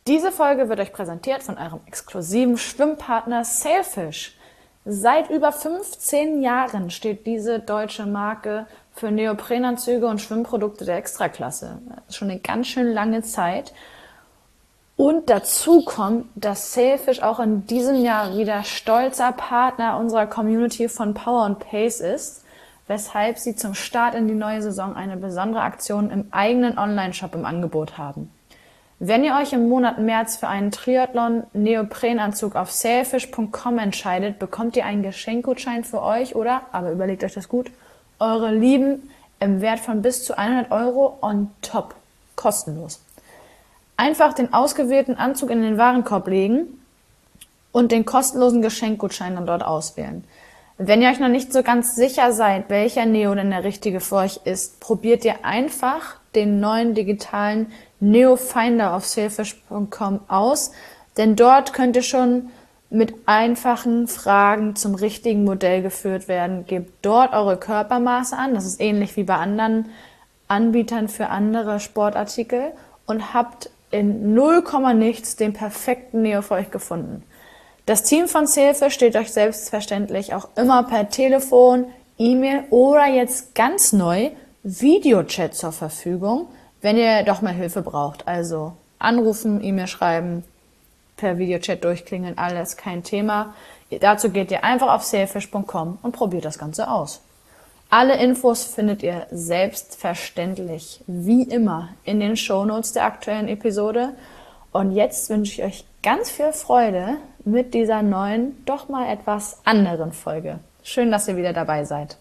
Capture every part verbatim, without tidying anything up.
Diese Folge wird euch präsentiert von eurem exklusiven Schwimmpartner Sailfish. Seit über fünfzehn Jahren steht diese deutsche Marke für Neoprenanzüge und Schwimmprodukte der Extraklasse. Das ist schon eine ganz schön lange Zeit. Und dazu kommt, dass Sailfish auch in diesem Jahr wieder stolzer Partner unserer Community von Power und Pace ist, weshalb sie zum Start in die neue Saison eine besondere Aktion im eigenen Online-Shop im Angebot haben. Wenn ihr euch im Monat März für einen Triathlon-Neoprenanzug auf sailfish punkt com entscheidet, bekommt ihr einen Geschenkgutschein für euch oder, aber überlegt euch das gut, eure Lieben im Wert von bis zu hundert Euro on top, kostenlos. Einfach den ausgewählten Anzug in den Warenkorb legen und den kostenlosen Geschenkgutschein dann dort auswählen. Wenn ihr euch noch nicht so ganz sicher seid, welcher Neo denn der richtige für euch ist, probiert ihr einfach den neuen digitalen Neo Finder auf sailfish punkt com aus, denn dort könnt ihr schon mit einfachen Fragen zum richtigen Modell geführt werden. Gebt dort eure Körpermaße an, das ist ähnlich wie bei anderen Anbietern für andere Sportartikel, und habt in null Komma nichts den perfekten Neo für euch gefunden. Das Team von Sailfish steht euch selbstverständlich auch immer per Telefon, E-Mail oder jetzt ganz neu Videochat zur Verfügung, wenn ihr doch mal Hilfe braucht. Also anrufen, E-Mail schreiben, per Videochat durchklingeln, alles kein Thema. Dazu geht ihr einfach auf sailfish punkt com und probiert das Ganze aus. Alle Infos findet ihr selbstverständlich, wie immer, in den Shownotes der aktuellen Episode. Und jetzt wünsche ich euch ganz viel Freude mit dieser neuen, doch mal etwas anderen Folge. Schön, dass ihr wieder dabei seid.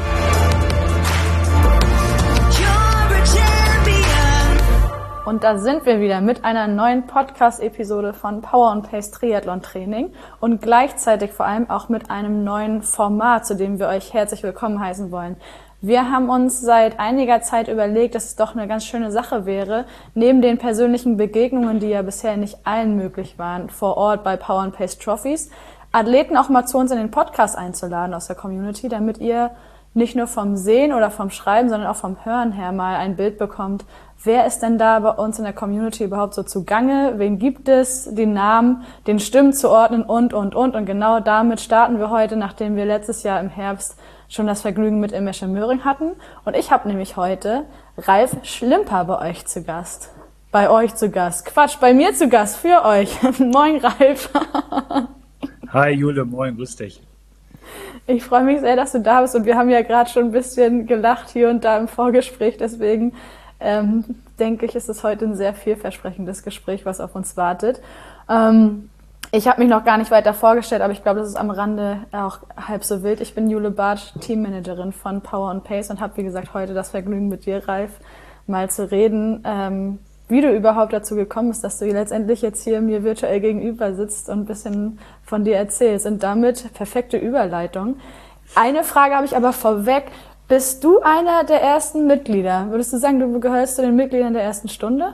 Und da sind wir wieder mit einer neuen Podcast-Episode von Power und Pace Triathlon Training und gleichzeitig vor allem auch mit einem neuen Format, zu dem wir euch herzlich willkommen heißen wollen. Wir haben uns seit einiger Zeit überlegt, dass es doch eine ganz schöne Sache wäre, neben den persönlichen Begegnungen, die ja bisher nicht allen möglich waren, vor Ort bei Power and Pace Trophies, Athleten auch mal zu uns in den Podcast einzuladen aus der Community, damit ihr nicht nur vom Sehen oder vom Schreiben, sondern auch vom Hören her mal ein Bild bekommt, wer ist denn da bei uns in der Community überhaupt so zugange, wen gibt es, die Namen, den Stimmen zu ordnen und, und, und. Und genau damit starten wir heute, nachdem wir letztes Jahr im Herbst schon das Vergnügen mit Imesche Möhring hatten. Und ich habe nämlich heute Ralf Schlimper bei euch zu Gast. Bei euch zu Gast. Quatsch, bei mir zu Gast, für euch. Moin, Ralf. Hi, Jule, moin, grüß dich. Ich freue mich sehr, dass du da bist und wir haben ja gerade schon ein bisschen gelacht hier und da im Vorgespräch, deswegen ähm, denke ich, ist es heute ein sehr vielversprechendes Gespräch, was auf uns wartet. Ähm, ich habe mich noch gar nicht weiter vorgestellt, aber ich glaube, das ist am Rande auch halb so wild. Ich bin Jule Bartsch, Teammanagerin von Power and Pace und habe, wie gesagt, heute das Vergnügen mit dir, Ralf, mal zu reden, ähm, wie du überhaupt dazu gekommen bist, dass du letztendlich jetzt hier mir virtuell gegenüber sitzt und ein bisschen von dir erzählst. Und damit perfekte Überleitung. Eine Frage habe ich aber vorweg. Bist du einer der ersten Mitglieder? Würdest du sagen, du gehörst zu den Mitgliedern der ersten Stunde?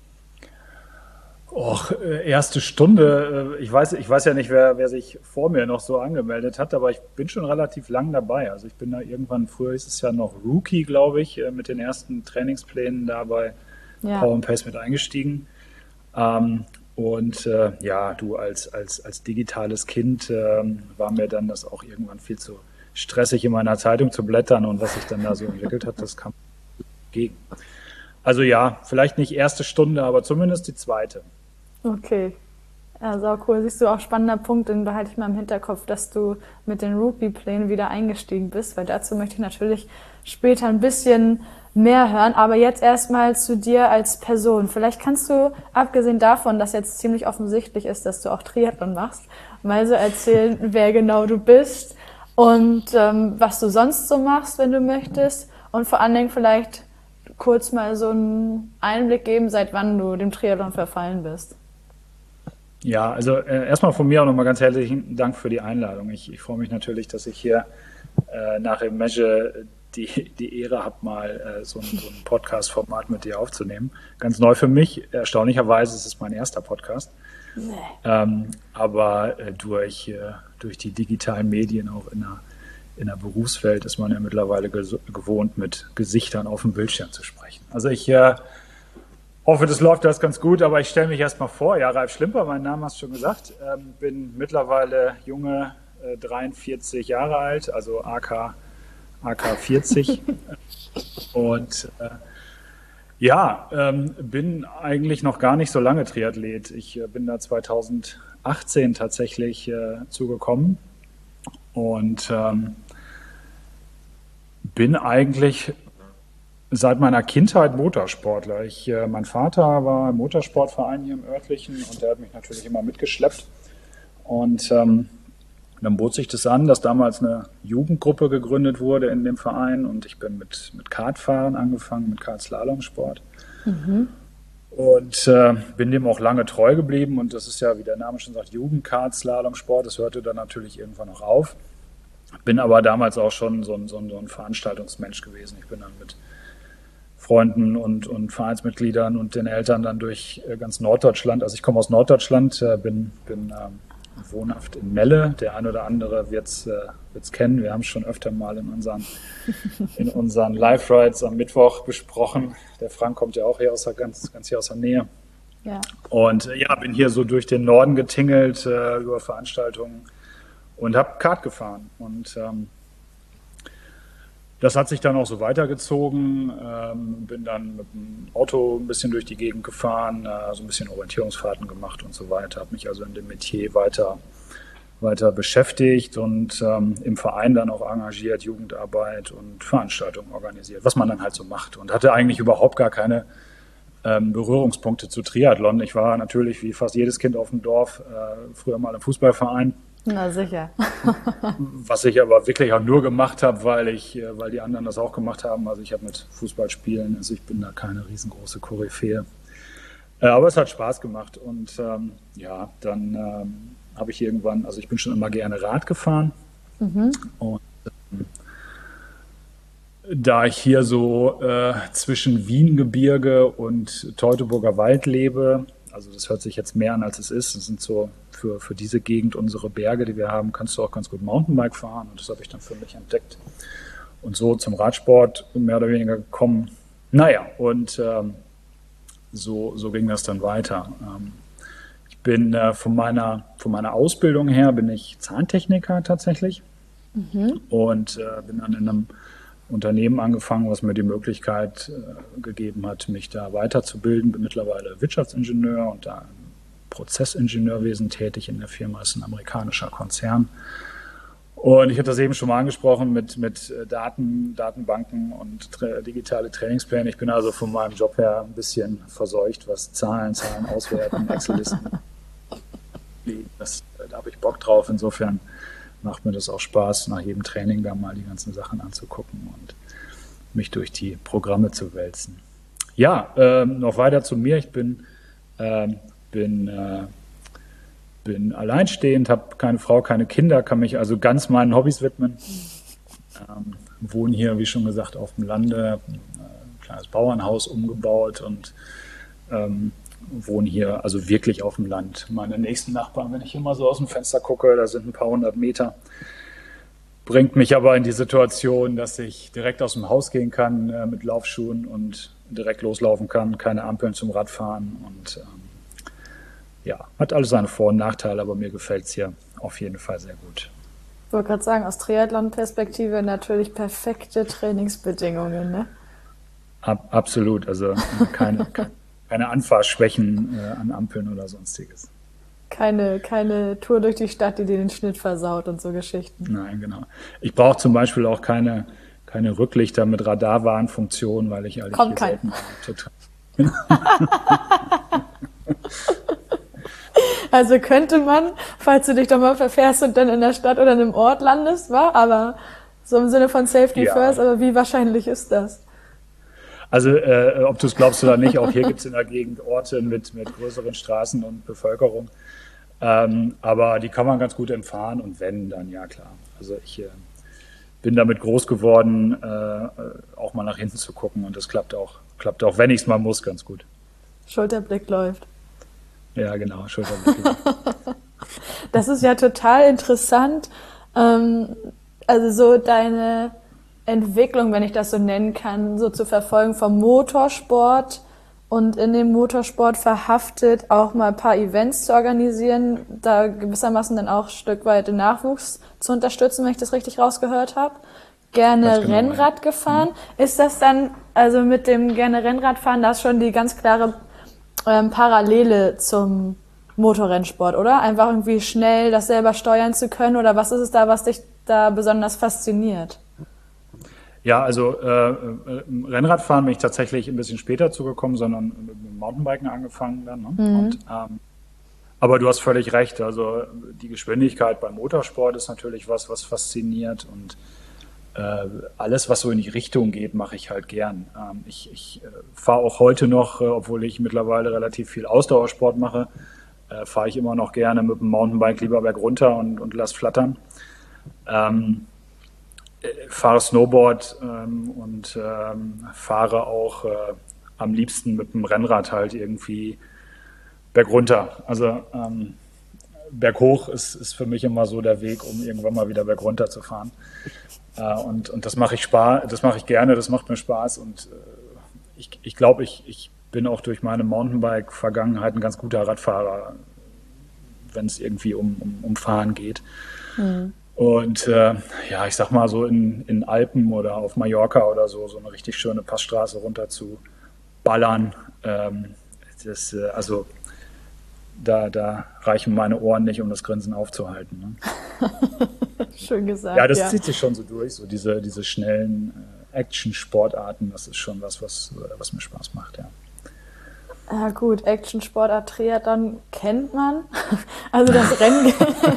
Och, erste Stunde. Ich weiß, ich weiß ja nicht, wer, wer sich vor mir noch so angemeldet hat, aber ich bin schon relativ lang dabei. Also ich bin da irgendwann, früher hieß es ja noch Rookie, glaube ich, mit den ersten Trainingsplänen da bei ja. Power and Pace mit eingestiegen. Ähm, und äh, ja, du als, als, als digitales Kind äh, war mir dann das auch irgendwann viel zu stressig, in meiner Zeitung zu blättern, und was sich dann da so entwickelt hat, das kam gegen. Also ja, vielleicht nicht erste Stunde, aber zumindest die zweite. Okay. Ja, sau cool. Siehst du, auch spannender Punkt, den behalte ich mal im Hinterkopf, dass du mit den Rookie-Plänen wieder eingestiegen bist, weil dazu möchte ich natürlich später ein bisschen mehr hören, aber jetzt erstmal zu dir als Person. Vielleicht kannst du, abgesehen davon, dass jetzt ziemlich offensichtlich ist, dass du auch Triathlon machst, mal so erzählen, wer genau du bist und ähm, was du sonst so machst, wenn du möchtest, und vor allen Dingen vielleicht kurz mal so einen Einblick geben, seit wann du dem Triathlon verfallen bist. Ja, also äh, erstmal von mir auch nochmal ganz herzlichen Dank für die Einladung. Ich, ich freue mich natürlich, dass ich hier äh, nach Imesche die, die Ehre habe, mal äh, so ein, so ein Podcast-Format mit dir aufzunehmen. Ganz neu für mich. Erstaunlicherweise ist es mein erster Podcast. Nee. Ähm, aber äh, durch, äh, durch die digitalen Medien auch in der, in der Berufswelt ist man ja mittlerweile ges- gewohnt, mit Gesichtern auf dem Bildschirm zu sprechen. Also ich äh, Hoffe, das läuft das ganz gut, aber ich stelle mich erst mal vor. Ja, Ralf Schlimper, mein Name hast du schon gesagt. Ähm, bin mittlerweile junge äh, dreiundvierzig Jahre alt, also A K, A K vierzig. Und äh, ja, ähm, bin eigentlich noch gar nicht so lange Triathlet. Ich äh, bin da zweitausendachtzehn tatsächlich äh, zugekommen und ähm, bin eigentlich seit meiner Kindheit Motorsportler. Ich, äh, mein Vater war im Motorsportverein hier im örtlichen und der hat mich natürlich immer mitgeschleppt. Und ähm, dann bot sich das an, dass damals eine Jugendgruppe gegründet wurde in dem Verein und ich bin mit, mit Kartfahren angefangen, mit Kartslalomsport. Mhm. Und äh, bin dem auch lange treu geblieben und das ist ja, wie der Name schon sagt, Jugendkartslalomsport. Das hörte dann natürlich irgendwann noch auf. Bin aber damals auch schon so ein, so ein, so ein Veranstaltungsmensch gewesen. Ich bin dann mit Freunden und, und Vereinsmitgliedern und den Eltern dann durch ganz Norddeutschland. Also ich komme aus Norddeutschland, bin, bin ähm, wohnhaft in Melle. Der ein oder andere wird es äh, kennen. Wir haben es schon öfter mal in unseren, in unseren Live-Rides am Mittwoch besprochen. Der Frank kommt ja auch hier aus der, ganz, ganz hier aus der Nähe. Ja. Und äh, ja, bin hier so durch den Norden getingelt äh, über Veranstaltungen und habe Kart gefahren. Und ähm, das hat sich dann auch so weitergezogen, ähm, bin dann mit dem Auto ein bisschen durch die Gegend gefahren, äh, so ein bisschen Orientierungsfahrten gemacht und so weiter, habe mich also in dem Metier weiter, weiter beschäftigt und ähm, im Verein dann auch engagiert, Jugendarbeit und Veranstaltungen organisiert, was man dann halt so macht und hatte eigentlich überhaupt gar keine ähm, Berührungspunkte zu Triathlon. Ich war natürlich wie fast jedes Kind auf dem Dorf äh, früher mal im Fußballverein. Na sicher. Was ich aber wirklich auch nur gemacht habe, weil ich, weil die anderen das auch gemacht haben. Also ich habe mit Fußballspielen, also ich bin da keine riesengroße Koryphäe. Aber es hat Spaß gemacht und ähm, ja, dann ähm, habe ich irgendwann, also ich bin schon immer gerne Rad gefahren. Mhm. Und ähm, da ich hier so äh, zwischen Wiengebirge und Teutoburger Wald lebe, also das hört sich jetzt mehr an, als es ist. Das sind so für, für diese Gegend unsere Berge, die wir haben, kannst du auch ganz gut Mountainbike fahren. Und das habe ich dann für mich entdeckt. Und so zum Radsport mehr oder weniger gekommen. Naja, und ähm, so, so ging das dann weiter. Ähm, ich bin äh, von, meiner, von meiner Ausbildung her, bin ich Zahntechniker tatsächlich. Mhm. Und äh, bin dann in einem Unternehmen angefangen, was mir die Möglichkeit äh, gegeben hat, mich da weiterzubilden. Bin mittlerweile Wirtschaftsingenieur und da im Prozessingenieurwesen tätig in der Firma. Das ist ein amerikanischer Konzern. Und ich hatte das eben schon mal angesprochen mit, mit Daten, Datenbanken und tra- digitale Trainingspläne. Ich bin also von meinem Job her ein bisschen verseucht, was Zahlen, Zahlen auswerten, Excel-Listen. Das, da habe ich Bock drauf. Insofern macht mir das auch Spaß, nach jedem Training da mal die ganzen Sachen anzugucken und mich durch die Programme zu wälzen. Ja, ähm, noch weiter zu mir. Ich bin, ähm, bin, äh, bin alleinstehend, habe keine Frau, keine Kinder, kann mich also ganz meinen Hobbys widmen. Ähm, wohne hier, wie schon gesagt, auf dem Lande, ein kleines Bauernhaus umgebaut und ähm, wohne hier also wirklich auf dem Land. Meine nächsten Nachbarn, wenn ich hier mal so aus dem Fenster gucke, da sind ein paar hundert Meter, bringt mich aber in die Situation, dass ich direkt aus dem Haus gehen kann äh, mit Laufschuhen und direkt loslaufen kann, keine Ampeln zum Radfahren und ähm, ja, hat alles seine Vor- und Nachteile, aber mir gefällt es hier auf jeden Fall sehr gut. Ich wollte gerade sagen, aus Triathlon-Perspektive natürlich perfekte Trainingsbedingungen, ne? Ab, absolut, also keine, keine Keine Anfahrschwächen äh, an Ampeln oder sonstiges. Keine, keine Tour durch die Stadt, die dir den Schnitt versaut und so Geschichten. Nein, genau. Ich brauche zum Beispiel auch keine, keine Rücklichter mit Radarwarnfunktion, weil ich eigentlich Kommt hier kein. selten Also könnte man, falls du dich doch mal verfährst und dann in der Stadt oder in einem Ort landest, war, aber so im Sinne von Safety ja. First, aber wie wahrscheinlich ist das? Also äh, ob du es glaubst oder nicht, auch hier gibt es in der Gegend Orte mit, mit größeren Straßen und Bevölkerung. Ähm, aber die kann man ganz gut empfahren und wenn, dann ja klar. Also ich äh, bin damit groß geworden, äh, auch mal nach hinten zu gucken und das klappt auch, klappt auch, wenn ich es mal muss, ganz gut. Schulterblick läuft. Ja, genau, Schulterblick läuft. Das ist ja total interessant. Ähm, also so deine Entwicklung, wenn ich das so nennen kann, so zu verfolgen vom Motorsport und in dem Motorsport verhaftet, auch mal ein paar Events zu organisieren, da gewissermaßen dann auch ein Stück weit den Nachwuchs zu unterstützen, wenn ich das richtig rausgehört habe. Gerne Genau, Rennrad ja. gefahren. Ist das dann, also mit dem gerne Rennrad fahren, da ist schon die ganz klare ähm, Parallele zum Motorrennsport, oder? Einfach irgendwie schnell das selber steuern zu können, oder was ist es da, was dich da besonders fasziniert? Ja, also äh, äh, Rennradfahren bin ich tatsächlich ein bisschen später zugekommen, sondern mit dem Mountainbiken angefangen dann. Ne? Und, ähm, aber du hast völlig recht. Also die Geschwindigkeit beim Motorsport ist natürlich was, was fasziniert und äh, alles, was so in die Richtung geht, mache ich halt gern. Ähm, ich ich äh, fahre auch heute noch, äh, obwohl ich mittlerweile relativ viel Ausdauersport mache, äh, fahre ich immer noch gerne mit dem Mountainbike lieber bergunter und, und lass flattern. Ähm, Fahre Snowboard ähm, und ähm, fahre auch äh, am liebsten mit dem Rennrad halt irgendwie bergunter. Also ähm, berghoch ist, ist für mich immer so der Weg, um irgendwann mal wieder bergunter zu fahren. Äh, und, und das mache ich Spaß, das mache ich gerne, das macht mir Spaß und äh, ich, ich glaube, ich, ich bin auch durch meine Mountainbike-Vergangenheit ein ganz guter Radfahrer, wenn es irgendwie um, um, um Fahren geht. Mhm. Und äh, ja, ich sag mal so in, in Alpen oder auf Mallorca oder so, so eine richtig schöne Passstraße runter zu ballern. Ähm, das, äh, also da, da reichen meine Ohren nicht, um das Grinsen aufzuhalten. Ne? Schön gesagt. Ja, das ja. zieht sich schon so durch, so diese, diese schnellen äh, Action-Sportarten, das ist schon was, was, was mir Spaß macht, ja. Ja gut, Action-Sportart Triathlon kennt man. Also das Rennen...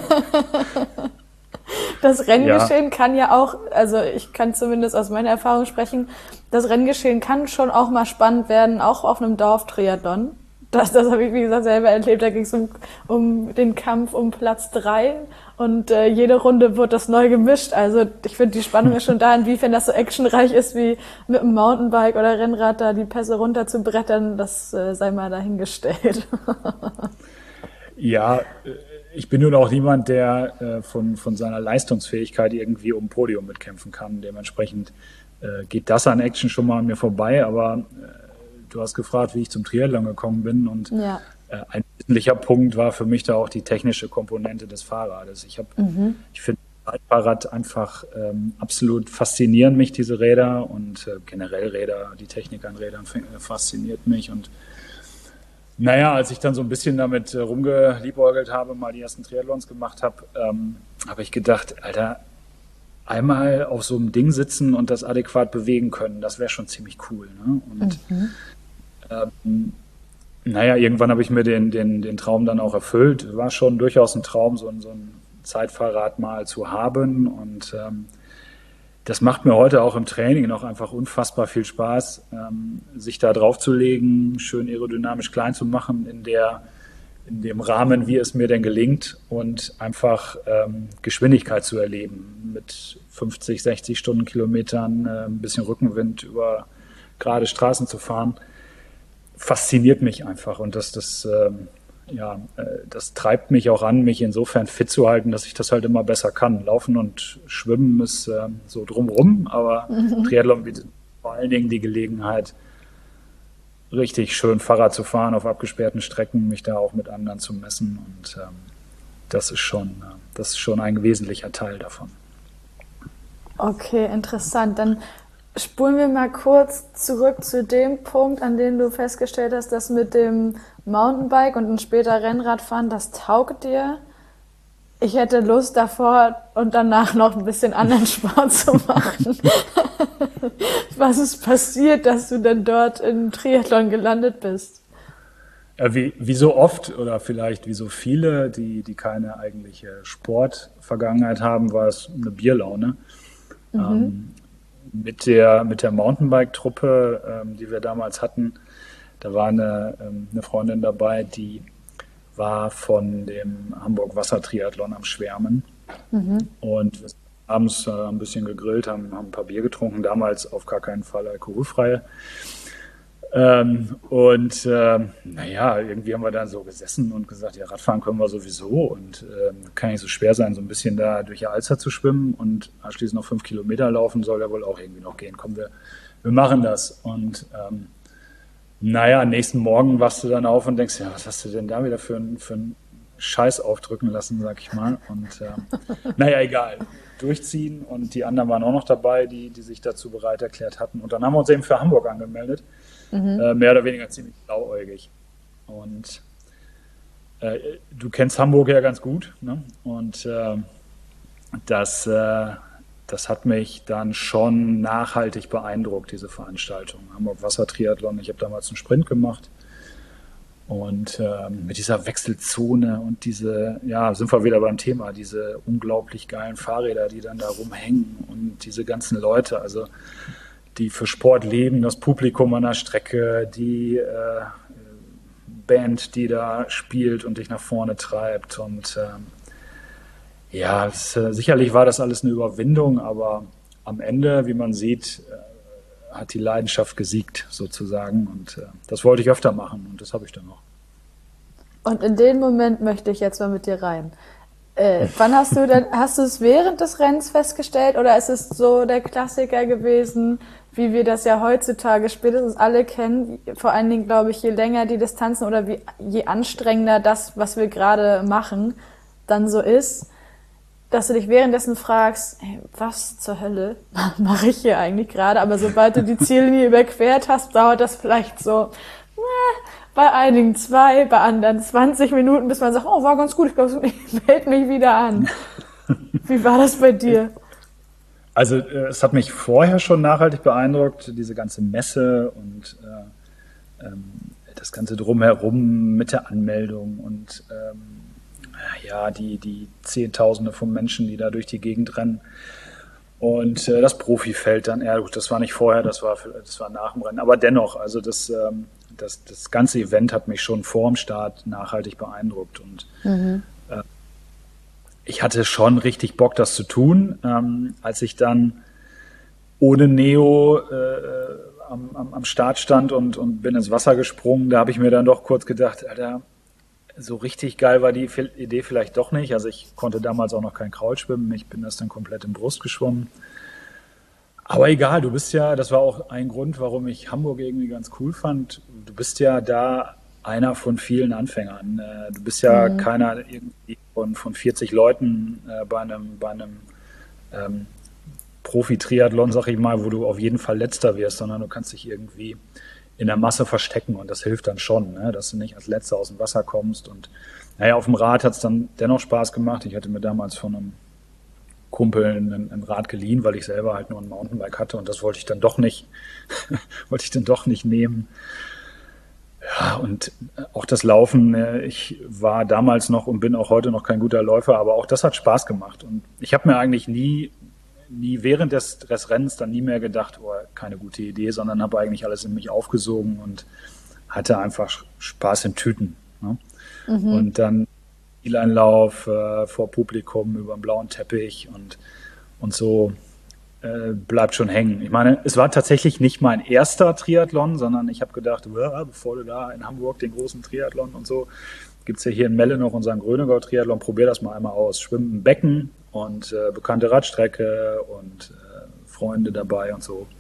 Das Renngeschehen ja. kann ja auch, also ich kann zumindest aus meiner Erfahrung sprechen, das Renngeschehen kann schon auch mal spannend werden, auch auf einem Dorf-Triathlon. Das, das habe ich, wie gesagt, selber erlebt. Da ging es um, um den Kampf um Platz drei und äh, jede Runde wird das neu gemischt. Also ich finde, die Spannung ist schon da, inwiefern das so actionreich ist, wie mit einem Mountainbike oder Rennrad da die Pässe runter zu brettern, das äh, sei mal dahingestellt. Ja, ich bin nun auch niemand, der äh, von, von seiner Leistungsfähigkeit irgendwie um ein Podium mitkämpfen kann. Dementsprechend äh, geht das an Action schon mal an mir vorbei. Aber äh, du hast gefragt, wie ich zum Triathlon gekommen bin. Und ja. äh, ein wesentlicher Punkt war für mich da auch die technische Komponente des Fahrrades. Ich, mhm. ich finde das Fahrrad einfach ähm, absolut faszinieren mich, diese Räder. Und äh, generell Räder, die Technik an Rädern fasziniert mich. Und naja, als ich dann so ein bisschen damit äh, rumgeliebäugelt habe, mal die ersten Triathlons gemacht habe, ähm, habe ich gedacht, Alter, einmal auf so einem Ding sitzen und das adäquat bewegen können, das wäre schon ziemlich cool. Ne? Und mhm. ähm, naja, irgendwann habe ich mir den, den, den Traum dann auch erfüllt. War schon durchaus ein Traum, so ein, so ein Zeitfahrrad mal zu haben und ähm, das macht mir heute auch im Training noch einfach unfassbar viel Spaß, ähm, sich da draufzulegen, schön aerodynamisch klein zu machen in der, in dem Rahmen, wie es mir denn gelingt und einfach ähm, Geschwindigkeit zu erleben mit fünfzig, sechzig Stundenkilometern, äh, ein bisschen Rückenwind über gerade Straßen zu fahren, fasziniert mich einfach und das, das ähm, ja, das treibt mich auch an, mich insofern fit zu halten, dass ich das halt immer besser kann. Laufen und Schwimmen ist äh, so drumrum, aber mhm. Triathlon bietet vor allen Dingen die Gelegenheit, richtig schön Fahrrad zu fahren auf abgesperrten Strecken, mich da auch mit anderen zu messen und ähm, das ist schon, äh, das ist schon ein wesentlicher Teil davon. Okay, interessant. Dann spulen wir mal kurz zurück zu dem Punkt, an dem du festgestellt hast, dass mit dem Mountainbike und dann später Rennradfahren, das taugt dir. Ich hätte Lust davor und danach noch ein bisschen anderen Sport zu machen. Was ist passiert, dass du denn dort im Triathlon gelandet bist? Ja, wie, wie so oft oder vielleicht wie so viele, die, die keine eigentliche Sportvergangenheit haben, war es eine Bierlaune. Mhm. Ähm, Mit der, mit der Mountainbike-Truppe, ähm, die wir damals hatten, da war eine, ähm, eine Freundin dabei, die war von dem Hamburg-Wasser-Triathlon am Schwärmen. Mhm. Und wir sind abends äh, ein bisschen gegrillt, haben, haben ein paar Bier getrunken, damals auf gar keinen Fall alkoholfreie. Ähm, und äh, naja, irgendwie haben wir dann so gesessen und gesagt, ja, Radfahren können wir sowieso und äh, kann nicht so schwer sein, so ein bisschen da durch die Alster zu schwimmen und anschließend noch fünf Kilometer laufen, soll ja wohl auch irgendwie noch gehen. Komm, wir, wir machen das. Und ähm, Naja, am nächsten Morgen wachst du dann auf und denkst, ja, was hast du denn da wieder für, ein- für einen Scheiß aufdrücken lassen, sag ich mal. Und ähm, naja, egal. Durchziehen und die anderen waren auch noch dabei, die, die sich dazu bereit erklärt hatten. Und dann haben wir uns eben für Hamburg angemeldet, äh, mehr oder weniger ziemlich blauäugig. Und äh, du kennst Hamburg ja ganz gut, ne? Und äh, das, äh, das hat mich dann schon nachhaltig beeindruckt, diese Veranstaltung. Hamburg Wassertriathlon, ich habe damals einen Sprint gemacht. Und ähm, mit dieser Wechselzone und diese, ja, sind wir wieder beim Thema, diese unglaublich geilen Fahrräder, die dann da rumhängen und diese ganzen Leute, also die für Sport leben, das Publikum an der Strecke, die äh, Band, die da spielt und dich nach vorne treibt. Und ähm, ja, es, äh, sicherlich war das alles eine Überwindung, aber am Ende, wie man sieht, äh, hat die Leidenschaft gesiegt sozusagen. Und äh, das wollte ich öfter machen und das habe ich dann noch. Und in den Moment möchte ich jetzt mal mit dir rein. Äh, wann hast du denn, hast du es während des Rennens festgestellt oder ist es so der Klassiker gewesen, wie wir das ja heutzutage spätestens alle kennen, vor allen Dingen glaube ich, je länger die Distanzen oder wie, je anstrengender das, was wir gerade machen, dann so ist, dass du dich währenddessen fragst, hey, was zur Hölle mache ich hier eigentlich gerade? Aber sobald du die Ziellinie überquert hast, dauert das vielleicht so, äh, bei einigen zwei, bei anderen zwanzig Minuten, bis man sagt, oh, war ganz gut, ich glaube, ich melde mich wieder an. Wie war das bei dir? Also äh, es hat mich vorher schon nachhaltig beeindruckt, diese ganze Messe und äh, ähm, das ganze Drumherum mit der Anmeldung und ähm, ja, die, die Zehntausende von Menschen, die da durch die Gegend rennen. Und äh, das Profifeld dann, ja gut, das war nicht vorher, das war, das war nach dem Rennen. Aber dennoch, also das, ähm, das, das ganze Event hat mich schon vor dem Start nachhaltig beeindruckt. Und mhm. äh, ich hatte schon richtig Bock, das zu tun. Ähm, als ich dann ohne Neo äh, am, am, am Start stand und, und bin ins Wasser gesprungen, da habe ich mir dann doch kurz gedacht, Alter, so richtig geil war die Idee vielleicht doch nicht. Also ich konnte damals auch noch kein Kraul schwimmen. Ich bin das dann komplett im Brust geschwommen. Aber egal, du bist ja, das war auch ein Grund, warum ich Hamburg irgendwie ganz cool fand. Du bist ja da einer von vielen Anfängern. Du bist ja mhm. keiner irgendwie von, von vierzig Leuten äh, bei einem, bei einem ähm, Profi-Triathlon, sag ich mal, wo du auf jeden Fall Letzter wirst, sondern du kannst dich irgendwie in der Masse verstecken und das hilft dann schon, ne? Dass du nicht als Letzter aus dem Wasser kommst. Und naja, auf dem Rad hat es dann dennoch Spaß gemacht. Ich hatte mir damals von einem Kumpel ein, ein Rad geliehen, weil ich selber halt nur ein Mountainbike hatte und das wollte ich dann doch nicht, wollte ich dann doch nicht nehmen. Ja, und auch das Laufen, ich war damals noch und bin auch heute noch kein guter Läufer, aber auch das hat Spaß gemacht. Und ich habe mir eigentlich nie nie während des, des Rennens dann nie mehr gedacht, oh, keine gute Idee, sondern habe eigentlich alles in mich aufgesogen und hatte einfach Spaß in Tüten. Ne? Mhm. Und dann Zieleinlauf äh, vor Publikum über einen blauen Teppich und, und so äh, bleibt schon hängen. Ich meine, es war tatsächlich nicht mein erster Triathlon, sondern ich habe gedacht, bevor du da in Hamburg den großen Triathlon und so, gibt es ja hier in Melle noch unseren Grönegau-Triathlon, probier das mal einmal aus. Schwimmen im Becken und äh, bekannte Radstrecke und äh, Freunde dabei und so.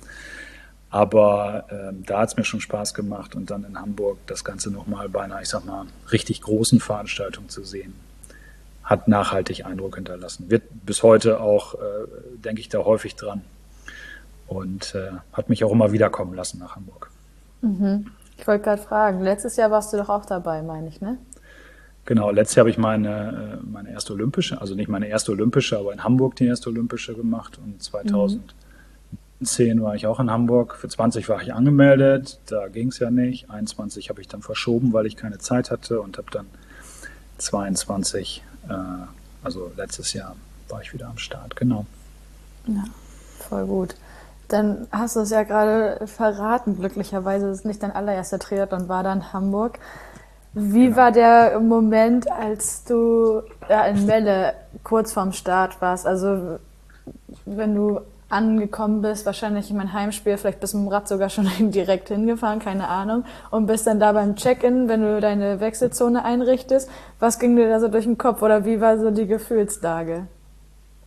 Aber äh, da hat es mir schon Spaß gemacht und dann in Hamburg das Ganze nochmal bei einer, ich sag mal, richtig großen Veranstaltung zu sehen, hat nachhaltig Eindruck hinterlassen. Wird bis heute auch, äh, denke ich, da häufig dran und äh, hat mich auch immer wiederkommen lassen nach Hamburg. Mhm. Ich wollte gerade fragen, letztes Jahr warst du doch auch dabei, meine ich, ne? Genau, letztes Jahr habe ich meine, meine erste olympische, also nicht meine erste olympische, aber in Hamburg die erste olympische gemacht und zweitausendzehn mhm. war ich auch in Hamburg. Für zwanzig war ich angemeldet, da ging es ja nicht. einundzwanzig habe ich dann verschoben, weil ich keine Zeit hatte und habe dann zweiundzwanzig, äh, also letztes Jahr war ich wieder am Start, genau. Ja, voll gut. Dann hast du es ja gerade verraten, glücklicherweise, dass es nicht dein allererster Triathlon war, da in Hamburg. Wie genau. war der Moment, als du ja, in Melle kurz vorm Start warst? Also wenn du angekommen bist, wahrscheinlich in mein Heimspiel, vielleicht bist du mit dem Rad sogar schon direkt hingefahren, keine Ahnung, und bist dann da beim Check-in, wenn du deine Wechselzone einrichtest. Was ging dir da so durch den Kopf oder wie war so die Gefühlslage?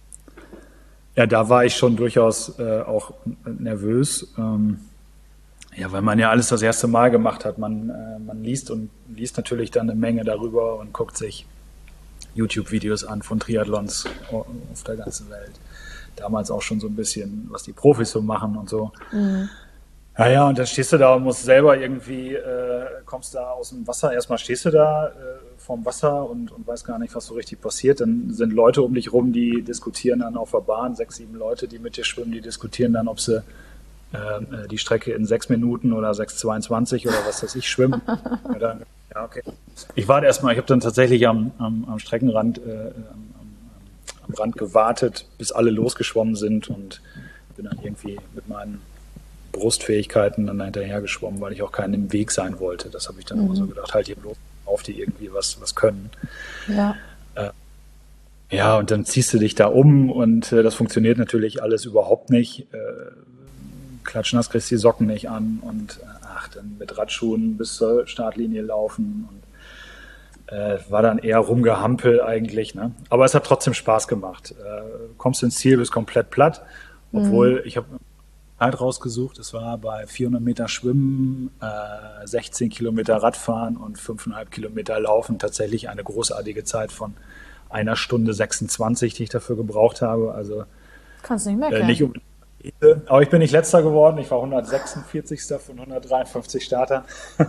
Ja, da war ich schon durchaus äh, auch nervös. Ähm Ja, weil man ja alles das erste Mal gemacht hat. Man, äh, man liest und liest natürlich dann eine Menge darüber und guckt sich YouTube-Videos an von Triathlons auf der ganzen Welt. Damals auch schon so ein bisschen, was die Profis so machen und so. Mhm. Ja, ja, und dann stehst du da und musst selber irgendwie, äh, kommst da aus dem Wasser. Erstmal stehst du da äh, vorm Wasser und, und weißt gar nicht, was so richtig passiert. Dann sind Leute um dich rum, die diskutieren dann auf der Bahn, sechs, sieben Leute, die mit dir schwimmen, die diskutieren dann, ob sie äh, die Strecke in sechs Minuten oder sechs zweiundzwanzig oder was weiß ich schwimmen. Ja, dann, ja, okay. Ich warte erstmal, ich habe dann tatsächlich am, am, am Streckenrand, äh, am, am, am Rand gewartet, bis alle losgeschwommen sind und bin dann irgendwie mit meinen Brustfähigkeiten dann hinterher geschwommen, weil ich auch keinen im Weg sein wollte. Das habe ich dann mhm. immer so gedacht, halt hier bloß auf, die irgendwie was, was können. Ja. Äh, ja, und dann ziehst du dich da um und äh, das funktioniert natürlich alles überhaupt nicht. Äh, klatschnass kriegst die Socken nicht an und äh, ach, dann mit Radschuhen bis zur Startlinie laufen und äh, war dann eher Rumgehampel eigentlich. Ne? Aber es hat trotzdem Spaß gemacht. Äh, kommst ins Ziel, bist komplett platt, obwohl mhm. ich habe Zeit rausgesucht. Es war bei vierhundert Meter Schwimmen, äh, sechzehn Kilometer Radfahren und fünfeinhalb Kilometer Laufen tatsächlich eine großartige Zeit von einer Stunde sechsundzwanzig, die ich dafür gebraucht habe. Also kannst nicht meckern. Äh, nicht um, aber ich bin nicht letzter geworden. Ich war hundertsechsundvierzigster von hundertdreiundfünfzig Startern.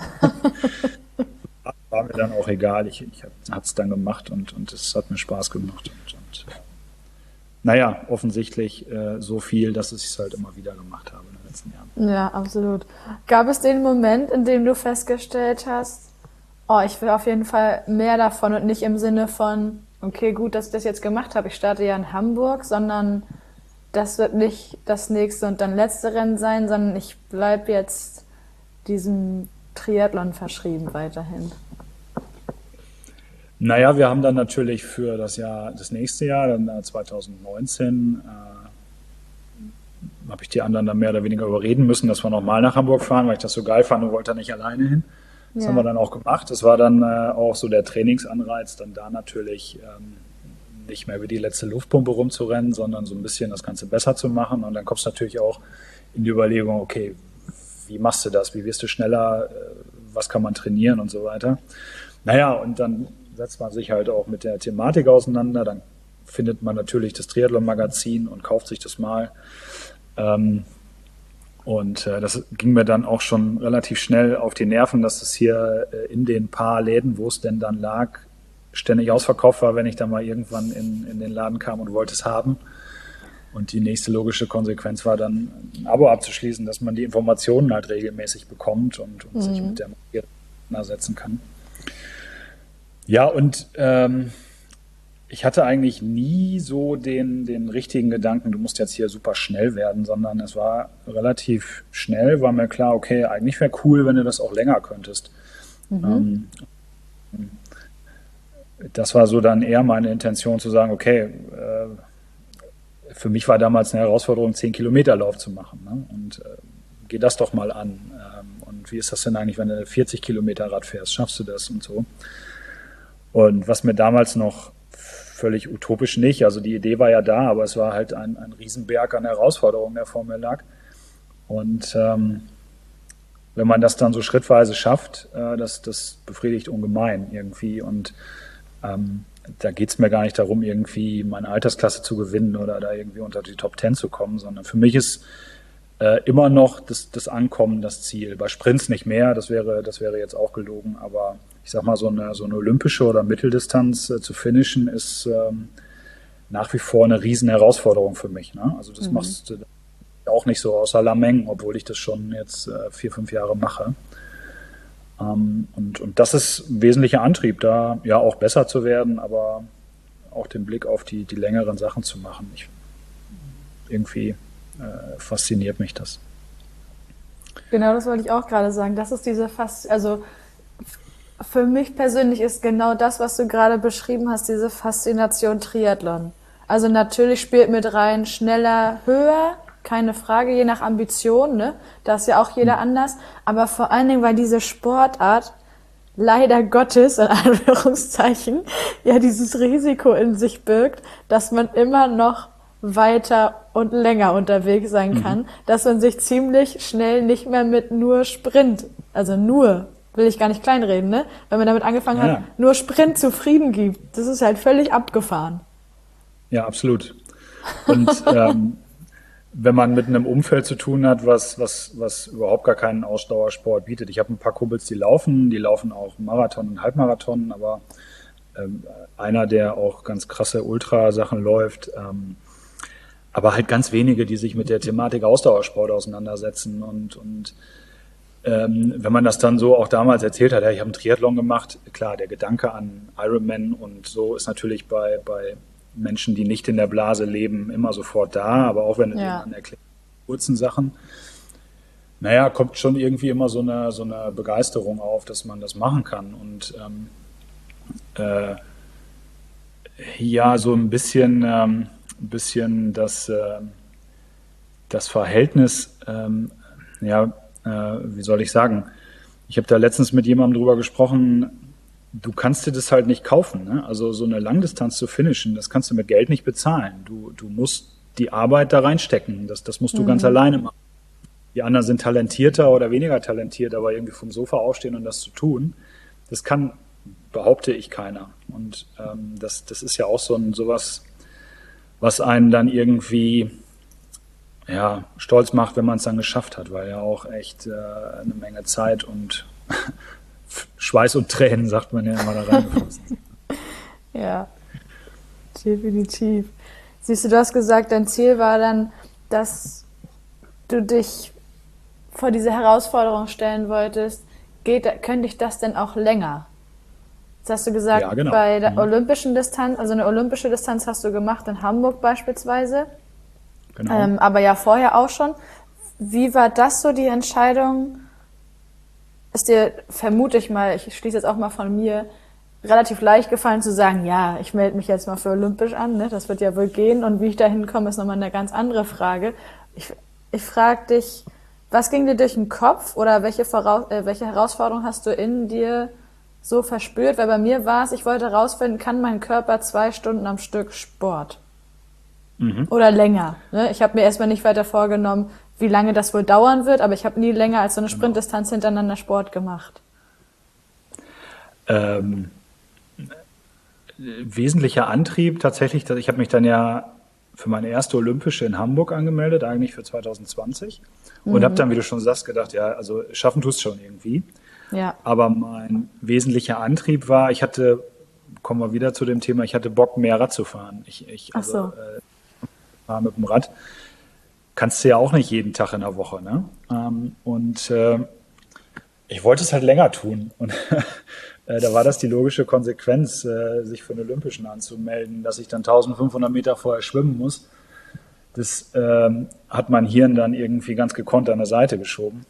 War mir dann auch egal. Ich, ich habe es dann gemacht und und es hat mir Spaß gemacht. Und, und naja, offensichtlich äh, so viel, dass ich es halt immer wieder gemacht habe in den letzten Jahren. Ja, absolut. Gab es den Moment, in dem du festgestellt hast, oh, ich will auf jeden Fall mehr davon und nicht im Sinne von, okay, gut, dass ich das jetzt gemacht habe, ich starte ja in Hamburg, sondern das wird nicht das nächste und dann letzte Rennen sein, sondern ich bleibe jetzt diesem Triathlon verschrieben weiterhin? Naja, wir haben dann natürlich für das Jahr, das nächste Jahr, dann zwanzig neunzehn, äh, habe ich die anderen dann mehr oder weniger überreden müssen, dass wir nochmal nach Hamburg fahren, weil ich das so geil fand und wollte da nicht alleine hin. Das ja. haben wir dann auch gemacht. Das war dann äh, auch so der Trainingsanreiz, dann da natürlich ähm, nicht mehr wie die letzte Luftpumpe rumzurennen, sondern so ein bisschen das Ganze besser zu machen. Und dann kommst du natürlich auch in die Überlegung, okay, wie machst du das? Wie wirst du schneller? Was kann man trainieren und so weiter? Naja, und dann setzt man sich halt auch mit der Thematik auseinander. Dann findet man natürlich das Triathlon-Magazin und kauft sich das mal. Ähm, und äh, das ging mir dann auch schon relativ schnell auf die Nerven, dass es hier äh, in den paar Läden, wo es denn dann lag, ständig ausverkauft war, wenn ich dann mal irgendwann in, in den Laden kam und wollte es haben. Und die nächste logische Konsequenz war dann, ein Abo abzuschließen, dass man die Informationen halt regelmäßig bekommt und, und mhm. sich mit der Materie auseinandersetzen kann. Ja, und ähm, ich hatte eigentlich nie so den, den richtigen Gedanken, du musst jetzt hier super schnell werden, sondern es war relativ schnell, war mir klar, okay, eigentlich wäre cool, wenn du das auch länger könntest. Mhm. Ähm, das war so dann eher meine Intention zu sagen, okay, äh, für mich war damals eine Herausforderung, zehn Kilometer Lauf zu machen. Ne? Und äh, geh das doch mal an. Ähm, und wie ist das denn eigentlich, wenn du vierzig Kilometer Rad fährst? Schaffst du das und so? Und was mir damals noch völlig utopisch nicht, also die Idee war ja da, aber es war halt ein, ein Riesenberg an Herausforderungen, der vor mir lag. Und ähm, wenn man das dann so schrittweise schafft, äh, das, das befriedigt ungemein irgendwie. Und ähm, da geht es mir gar nicht darum, irgendwie meine Altersklasse zu gewinnen oder da irgendwie unter die Top Ten zu kommen, sondern für mich ist äh, immer noch das, das Ankommen das Ziel. Bei Sprints nicht mehr, das wäre, das wäre jetzt auch gelogen, aber ich sag mal, so eine, so eine olympische oder Mitteldistanz äh, zu finishen ist ähm, nach wie vor eine riesen Herausforderung für mich. Ne? Also das mhm. machst du auch nicht so außer Lameng, obwohl ich das schon jetzt äh, vier, fünf Jahre mache. Um, und, und das ist ein wesentlicher Antrieb, da ja auch besser zu werden, aber auch den Blick auf die, die längeren Sachen zu machen. Ich, irgendwie äh, fasziniert mich das. Genau, das wollte ich auch gerade sagen. Das ist diese Fast, also für mich persönlich ist genau das, was du gerade beschrieben hast, diese Faszination Triathlon. Also natürlich spielt mit rein schneller, höher, keine Frage, je nach Ambition, ne? Da ist ja auch jeder anders. Aber vor allen Dingen, weil diese Sportart leider Gottes, in Anführungszeichen, ja dieses Risiko in sich birgt, dass man immer noch weiter und länger unterwegs sein kann, mhm. dass man sich ziemlich schnell nicht mehr mit nur Sprint, also nur, will ich gar nicht kleinreden, ne? Wenn man damit angefangen ja. hat, nur Sprint zufrieden gibt. Das ist halt völlig abgefahren. Ja, absolut. Und ähm, wenn man mit einem Umfeld zu tun hat, was, was, was überhaupt gar keinen Ausdauersport bietet. Ich habe ein paar Kumpels, die laufen, die laufen auch Marathon und Halbmarathon, aber ähm, einer, der auch ganz krasse Ultrasachen läuft, ähm, aber halt ganz wenige, die sich mit der Thematik Ausdauersport auseinandersetzen. Und, und ähm, wenn man das dann so auch damals erzählt hat, ja, ich habe einen Triathlon gemacht, klar, der Gedanke an Ironman und so ist natürlich bei, bei Menschen, die nicht in der Blase leben, immer sofort da, aber auch wenn es ja. an erklärt kurzen Sachen, naja, kommt schon irgendwie immer so eine, so eine Begeisterung auf, dass man das machen kann. Und ähm, äh, ja, so ein bisschen, ähm, ein bisschen das, äh, das Verhältnis, ähm, ja, äh, wie soll ich sagen, ich habe da letztens mit jemandem drüber gesprochen, du kannst dir das halt nicht kaufen, ne? Also so eine Langdistanz zu finishen, das kannst du mit Geld nicht bezahlen. Du, du musst die Arbeit da reinstecken, das, das musst du mhm. ganz alleine machen. Die anderen sind talentierter oder weniger talentiert, aber irgendwie vom Sofa aufstehen und das zu tun, das kann, behaupte ich, keiner. Und ähm, das, das ist ja auch so ein sowas, was einen dann irgendwie ja, stolz macht, wenn man es dann geschafft hat, weil ja auch echt äh, eine Menge Zeit und Schweiß und Tränen, sagt man ja immer, da reingeflossen. Ja, definitiv. Siehst du, du hast gesagt, dein Ziel war dann, dass du dich vor diese Herausforderung stellen wolltest. Geht, könnte ich das denn auch länger? Jetzt hast du gesagt, ja, genau. bei der mhm. olympischen Distanz, also eine olympische Distanz hast du gemacht in Hamburg beispielsweise, genau. ähm, aber ja vorher auch schon. Wie war das so, die Entscheidung? Ist dir, vermute ich mal, ich schließe jetzt auch mal von mir, relativ leicht gefallen zu sagen, ja, ich melde mich jetzt mal für Olympisch an, ne? Das wird ja wohl gehen und wie ich da hinkomme, ist nochmal eine ganz andere Frage. Ich, ich frage dich, was ging dir durch den Kopf oder welche, Voraus- äh, welche Herausforderung hast du in dir so verspürt? Weil bei mir war es, ich wollte herausfinden, kann mein Körper zwei Stunden am Stück Sport? Mhm. Oder länger. Ne? Ich habe mir erstmal nicht weiter vorgenommen, wie lange das wohl dauern wird, aber ich habe nie länger als so eine Sprintdistanz hintereinander Sport gemacht. Ähm, wesentlicher Antrieb tatsächlich, ich habe mich dann ja für meine erste Olympische in Hamburg angemeldet, eigentlich für zwanzig zwanzig und mhm. habe dann, wie du schon sagst, gedacht, ja, also schaffen tust schon irgendwie. Ja. Aber mein wesentlicher Antrieb war, ich hatte, kommen wir wieder zu dem Thema, ich hatte Bock, mehr Rad zu fahren. Ich, ich Ach so. also, äh, war mit dem Rad. Kannst du ja auch nicht jeden Tag in der Woche, ne? Ähm, und äh, ich wollte es halt länger tun. Und äh, da war das die logische Konsequenz, äh, sich für den Olympischen anzumelden, dass ich dann eintausendfünfhundert Meter vorher schwimmen muss. Das ähm, hat mein Hirn dann irgendwie ganz gekonnt an der Seite geschoben.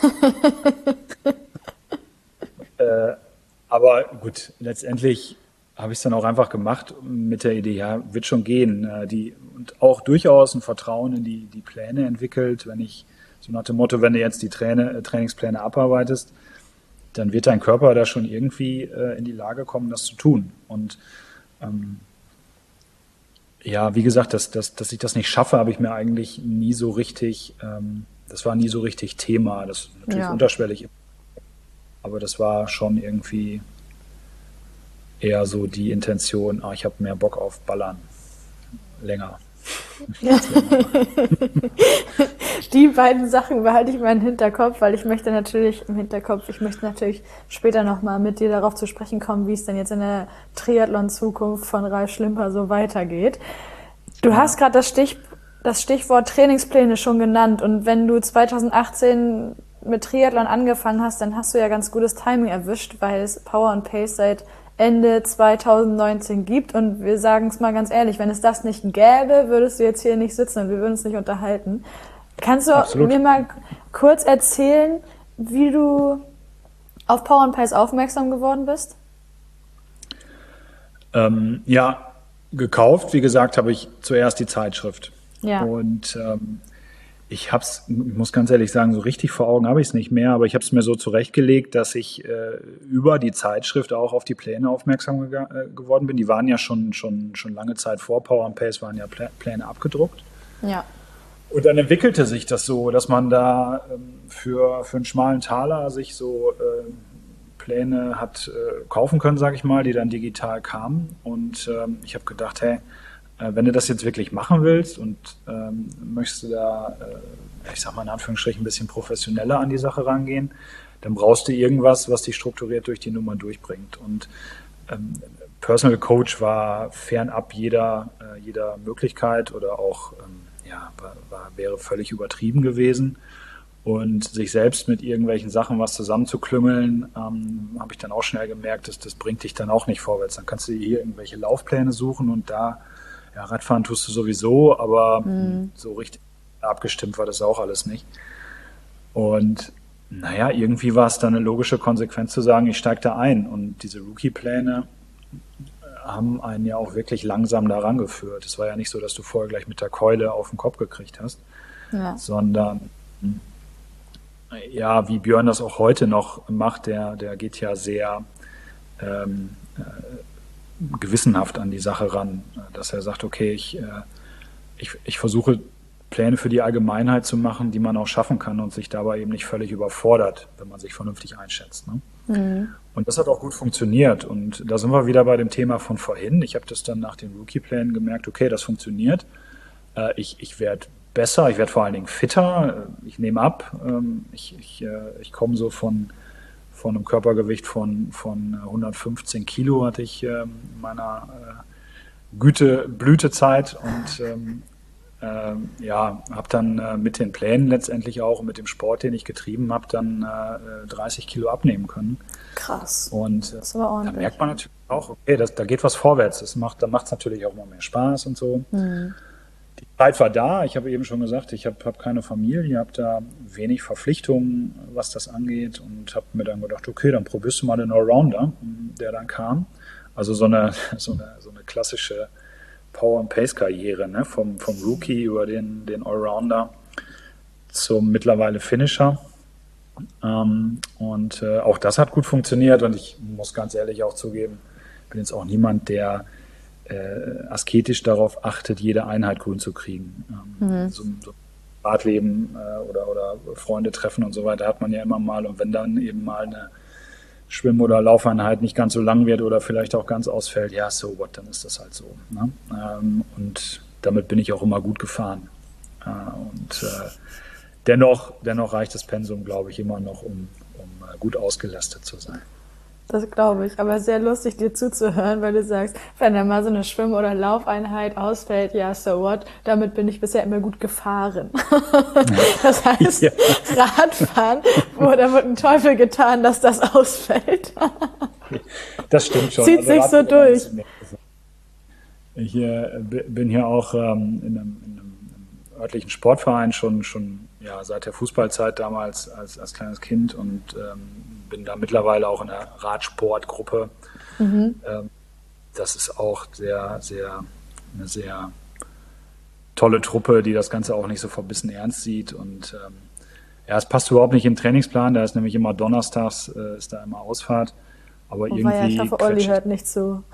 äh, aber gut, letztendlich habe ich es dann auch einfach gemacht mit der Idee, ja, wird schon gehen. Äh, die, und auch durchaus ein Vertrauen in die, die Pläne entwickelt. Wenn ich, so nach dem Motto, wenn du jetzt die Traine, Trainingspläne abarbeitest, dann wird dein Körper da schon irgendwie äh, in die Lage kommen, das zu tun. Und ähm, ja, wie gesagt, dass, dass, dass ich das nicht schaffe, habe ich mir eigentlich nie so richtig, ähm, das war nie so richtig Thema. Das ist natürlich ja. unterschwellig. Aber das war schon irgendwie eher so die Intention, ah, ich habe mehr Bock auf Ballern. Länger. Die beiden Sachen behalte ich mal im Hinterkopf, weil ich möchte natürlich im Hinterkopf, ich möchte natürlich später nochmal mit dir darauf zu sprechen kommen, wie es denn jetzt in der Triathlon-Zukunft von Ralf Schlimper so weitergeht. Du ja. hast gerade das, Stich, das Stichwort Trainingspläne schon genannt und wenn du zwanzig achtzehn mit Triathlon angefangen hast, dann hast du ja ganz gutes Timing erwischt, weil es Power and Pace seit Ende zwanzig neunzehn gibt und wir sagen es mal ganz ehrlich, wenn es das nicht gäbe, würdest du jetzt hier nicht sitzen und wir würden uns nicht unterhalten. Kannst du Absolut. mir mal kurz erzählen, wie du auf Power and Pace aufmerksam geworden bist? Ähm, ja, gekauft, wie gesagt, habe ich zuerst die Zeitschrift. Ja. Und ähm, Ich hab's, ich muss ganz ehrlich sagen, so richtig vor Augen habe ich es nicht mehr, aber ich habe es mir so zurechtgelegt, dass ich äh, über die Zeitschrift auch auf die Pläne aufmerksam ge äh, geworden bin. Die waren ja schon, schon, schon lange Zeit vor Power and Pace, waren ja Plä Pläne abgedruckt. Ja. Und dann entwickelte sich das so, dass man da ähm, für, für einen schmalen Taler sich so äh, Pläne hat äh, kaufen können, sage ich mal, die dann digital kamen. Und ähm, ich habe gedacht, hey, äh, wenn du das jetzt wirklich machen willst und ähm, möchtest du da, äh, ich sag mal in Anführungsstrichen, ein bisschen professioneller an die Sache rangehen, dann brauchst du irgendwas, was dich strukturiert durch die Nummern durchbringt. Und ähm, Personal Coach war fernab jeder, äh, jeder Möglichkeit oder auch, ähm, ja, war, war, wäre völlig übertrieben gewesen. Und sich selbst mit irgendwelchen Sachen was zusammenzuklüngeln, ähm, habe ich dann auch schnell gemerkt, dass das bringt dich dann auch nicht vorwärts. Dann kannst du dir hier irgendwelche Laufpläne suchen und da, ja, Radfahren tust du sowieso, aber mhm. so richtig abgestimmt war das auch alles nicht. Und naja, irgendwie war es dann eine logische Konsequenz zu sagen, ich steige da ein. Und diese Rookie-Pläne haben einen ja auch wirklich langsam da rangeführt. Es war ja nicht so, dass du vorher gleich mit der Keule auf den Kopf gekriegt hast, ja. sondern ja, wie Björn das auch heute noch macht, der, der geht ja sehr ähm, äh, gewissenhaft an die Sache ran, dass er sagt, okay, ich, äh, ich, ich versuche Pläne für die Allgemeinheit zu machen, die man auch schaffen kann und sich dabei eben nicht völlig überfordert, wenn man sich vernünftig einschätzt. Ne? Mhm. Und das hat auch gut funktioniert. Und da sind wir wieder bei dem Thema von vorhin. Ich habe das dann nach den Rookie-Plänen gemerkt, okay, das funktioniert. Äh, ich ich werde besser, ich werde vor allen Dingen fitter, ich nehme ab, ich, ich, ich komme so von, von einem Körpergewicht von, von hundertfünfzehn Kilo hatte ich in meiner Güte, Blütezeit und ähm, äh, ja, habe dann äh, mit den Plänen letztendlich auch und mit dem Sport, den ich getrieben habe, dann äh, dreißig Kilo abnehmen können. Krass. Und äh, das war ordentlich. Da merkt man natürlich auch, okay, das, da geht was vorwärts. Das macht, da macht es natürlich auch immer mehr Spaß und so. Mhm. Die Zeit war da, ich habe eben schon gesagt, ich habe hab keine Familie, habe da wenig Verpflichtungen, was das angeht und habe mir dann gedacht, okay, dann probierst du mal den Allrounder, der dann kam. Also so eine, so eine, so eine klassische Power-and-Pace-Karriere, ne? vom, vom Rookie über den, den Allrounder zum mittlerweile Finisher. Ähm, und äh, auch das hat gut funktioniert und ich muss ganz ehrlich auch zugeben, bin jetzt auch niemand, der Äh, asketisch darauf achtet, jede Einheit grün zu kriegen. Ähm, mhm. So, so Privatleben äh, oder, oder Freunde treffen und so weiter hat man ja immer mal. Und wenn dann eben mal eine Schwimm- oder Laufeinheit nicht ganz so lang wird oder vielleicht auch ganz ausfällt, ja, so what, dann ist das halt so. Ne? Ähm, und damit bin ich auch immer gut gefahren. Äh, und äh, dennoch, dennoch reicht das Pensum, glaube ich, immer noch, um, um äh, gut ausgelastet zu sein. Das glaube ich, aber sehr lustig, dir zuzuhören, weil du sagst, wenn da mal so eine Schwimm- oder Laufeinheit ausfällt, ja, so what, damit bin ich bisher immer gut gefahren. Das heißt, ja. Radfahren, wo da wird ein Teufel getan, dass das ausfällt. Das stimmt schon. Zieht also sich so durch. Ich äh, bin hier auch ähm, in, einem, in einem örtlichen Sportverein schon, schon ja, seit der Fußballzeit damals als, als kleines Kind und ähm, bin da mittlerweile auch in der Radsportgruppe. Mhm. Ähm, das ist auch sehr, sehr, eine sehr tolle Truppe, die das Ganze auch nicht so verbissen ernst sieht. Und ähm, ja, es passt überhaupt nicht in den Trainingsplan. Da ist nämlich immer donnerstags, äh, ist da immer Ausfahrt. Aber oh, irgendwie. Ja, ich hoffe, Olli hört nicht zu.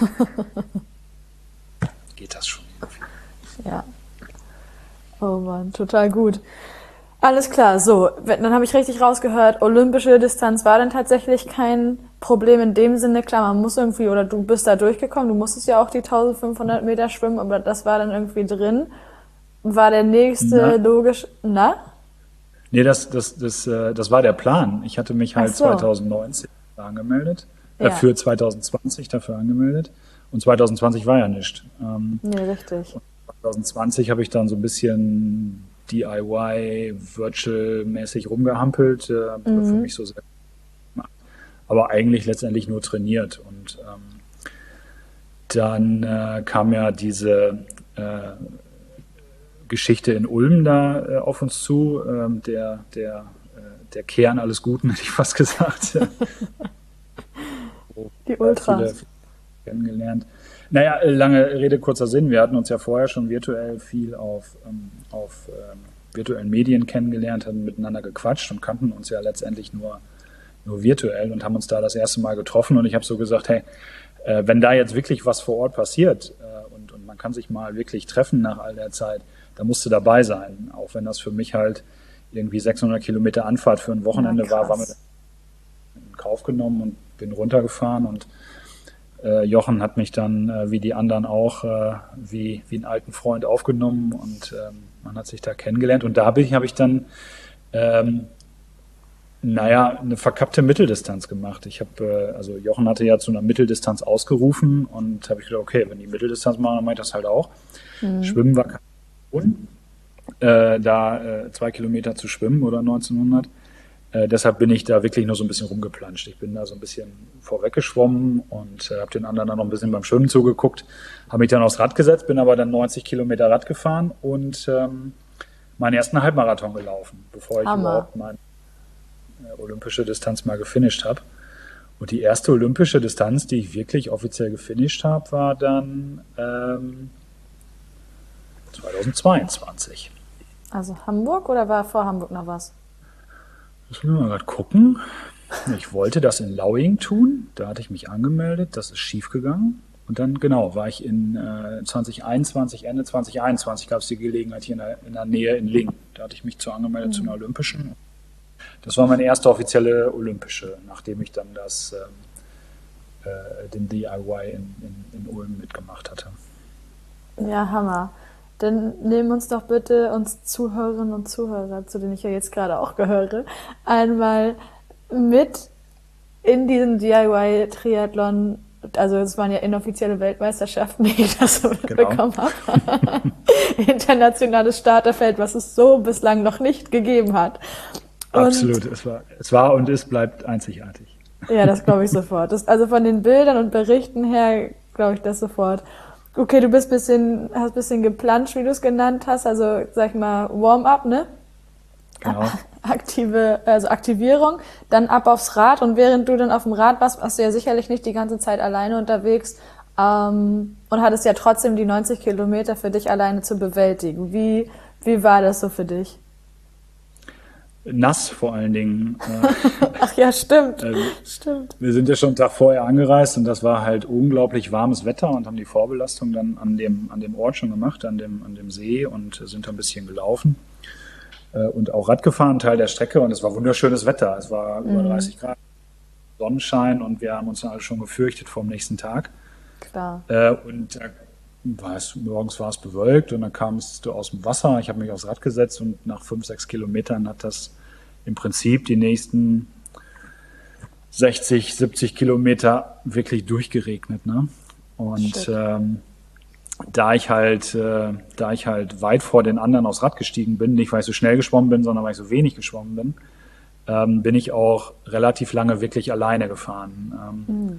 Geht das schon irgendwie. Ja. Oh Mann, total gut. Alles klar, so, dann habe ich richtig rausgehört, olympische Distanz war dann tatsächlich kein Problem in dem Sinne, klar, man muss irgendwie, oder du bist da durchgekommen, du musstest ja auch die eintausendfünfhundert Meter schwimmen, aber das war dann irgendwie drin. War der nächste na? logisch, na? Nee, das, das, das, das war der Plan. Ich hatte mich halt so. zweitausendneunzehn angemeldet, ja. äh, für zwanzig zwanzig dafür angemeldet und zwanzig zwanzig war ja nichts. Ähm, nee, richtig. Und zwanzig zwanzig habe ich dann so ein bisschen D I Y, Virtual-mäßig rumgehampelt, äh, mhm. für mich so sehr gemacht, aber eigentlich letztendlich nur trainiert. Und ähm, dann äh, kam ja diese äh, Geschichte in Ulm da äh, auf uns zu, äh, der, der, äh, der Kern alles Guten, hätte ich fast gesagt. Die Ultras. Viele kennengelernt. Naja, lange Rede, kurzer Sinn. Wir hatten uns ja vorher schon virtuell viel auf, ähm, auf ähm, virtuellen Medien kennengelernt, haben miteinander gequatscht und kannten uns ja letztendlich nur, nur virtuell und haben uns da das erste Mal getroffen. Und ich habe so gesagt, hey, äh, wenn da jetzt wirklich was vor Ort passiert äh, und, und man kann sich mal wirklich treffen nach all der Zeit, da musst du dabei sein. Auch wenn das für mich halt irgendwie sechshundert Kilometer Anfahrt für ein Wochenende ja, war, war mir in Kauf genommen und bin runtergefahren. Und äh, Jochen hat mich dann, äh, wie die anderen auch, äh, wie, wie einen alten Freund aufgenommen und ähm, man hat sich da kennengelernt. Und da habe ich, hab ich dann, ähm, naja, eine verkappte Mitteldistanz gemacht. Ich habe, äh, also Jochen hatte ja zu einer Mitteldistanz ausgerufen und habe ich gedacht, okay, wenn die Mitteldistanz machen, dann mache ich das halt auch. Mhm. Schwimmen war kein Problem. Äh, da äh, zwei Kilometer zu schwimmen oder neunzehnhundert. Äh, deshalb bin ich da wirklich nur so ein bisschen rumgeplanscht. Ich bin da so ein bisschen vorweggeschwommen und äh, habe den anderen dann noch ein bisschen beim Schwimmen zugeguckt, habe mich dann aufs Rad gesetzt, bin aber dann neunzig Kilometer Rad gefahren und ähm, meinen ersten Halbmarathon gelaufen, bevor ich Hammer. überhaupt meine äh, olympische Distanz mal gefinisht habe. Und die erste olympische Distanz, die ich wirklich offiziell gefinisht habe, war dann ähm, zweitausendzweiundzwanzig. Also Hamburg oder war vor Hamburg noch was? Das müssen wir mal gerade gucken. Ich wollte das in Lauing tun. Da hatte ich mich angemeldet. Das ist schief gegangen. Und dann, genau, war ich in äh, zwanzig einundzwanzig, Ende zwanzig einundzwanzig gab es die Gelegenheit hier in der, in der Nähe in Lingen. Da hatte ich mich zu angemeldet mhm. zu einer Olympischen. Das war meine erste offizielle Olympische, nachdem ich dann das, ähm, äh, den D I Y in, in, in Ulm mitgemacht hatte. Ja, Hammer. Dann nehmen uns doch bitte uns Zuhörerinnen und Zuhörer, zu denen ich ja jetzt gerade auch gehöre, einmal mit in diesen D I Y-Triathlon. Also es waren ja inoffizielle Weltmeisterschaften, die ich das so mitbekommen genau. habe. Internationales Starterfeld, was es so bislang noch nicht gegeben hat. Und absolut, es war, es war und es bleibt einzigartig. Ja, das glaube ich sofort. Das, also von den Bildern und Berichten her glaube ich das sofort. Okay, du bist bisschen, hast ein bisschen geplanscht, wie du es genannt hast, also sag ich mal Warm-up, ne? Genau. Aktive, also Aktivierung, dann ab aufs Rad und während du dann auf dem Rad warst, warst du ja sicherlich nicht die ganze Zeit alleine unterwegs ähm, und hattest ja trotzdem die neunzig Kilometer für dich alleine zu bewältigen. Wie, wie war das so für dich? Nass vor allen Dingen. Ach ja, stimmt. Also, stimmt. Wir sind ja schon einen Tag vorher angereist und das war halt unglaublich warmes Wetter und haben die Vorbelastung dann an dem, an dem Ort schon gemacht, an dem, an dem See und sind da ein bisschen gelaufen und auch Rad gefahren, Teil der Strecke und es war wunderschönes Wetter. Es war über mhm. dreißig Grad, Sonnenschein und wir haben uns dann alle schon gefürchtet vor dem nächsten Tag. Klar. Und war es, morgens war es bewölkt und dann kamst du aus dem Wasser. Ich habe mich aufs Rad gesetzt und nach fünf, sechs Kilometern hat das im Prinzip die nächsten sechzig, siebzig Kilometer wirklich durchgeregnet. Ne? Und ähm, da ich halt, äh, da ich halt weit vor den anderen aufs Rad gestiegen bin, nicht weil ich so schnell geschwommen bin, sondern weil ich so wenig geschwommen bin, ähm, bin ich auch relativ lange wirklich alleine gefahren. Ähm, mhm.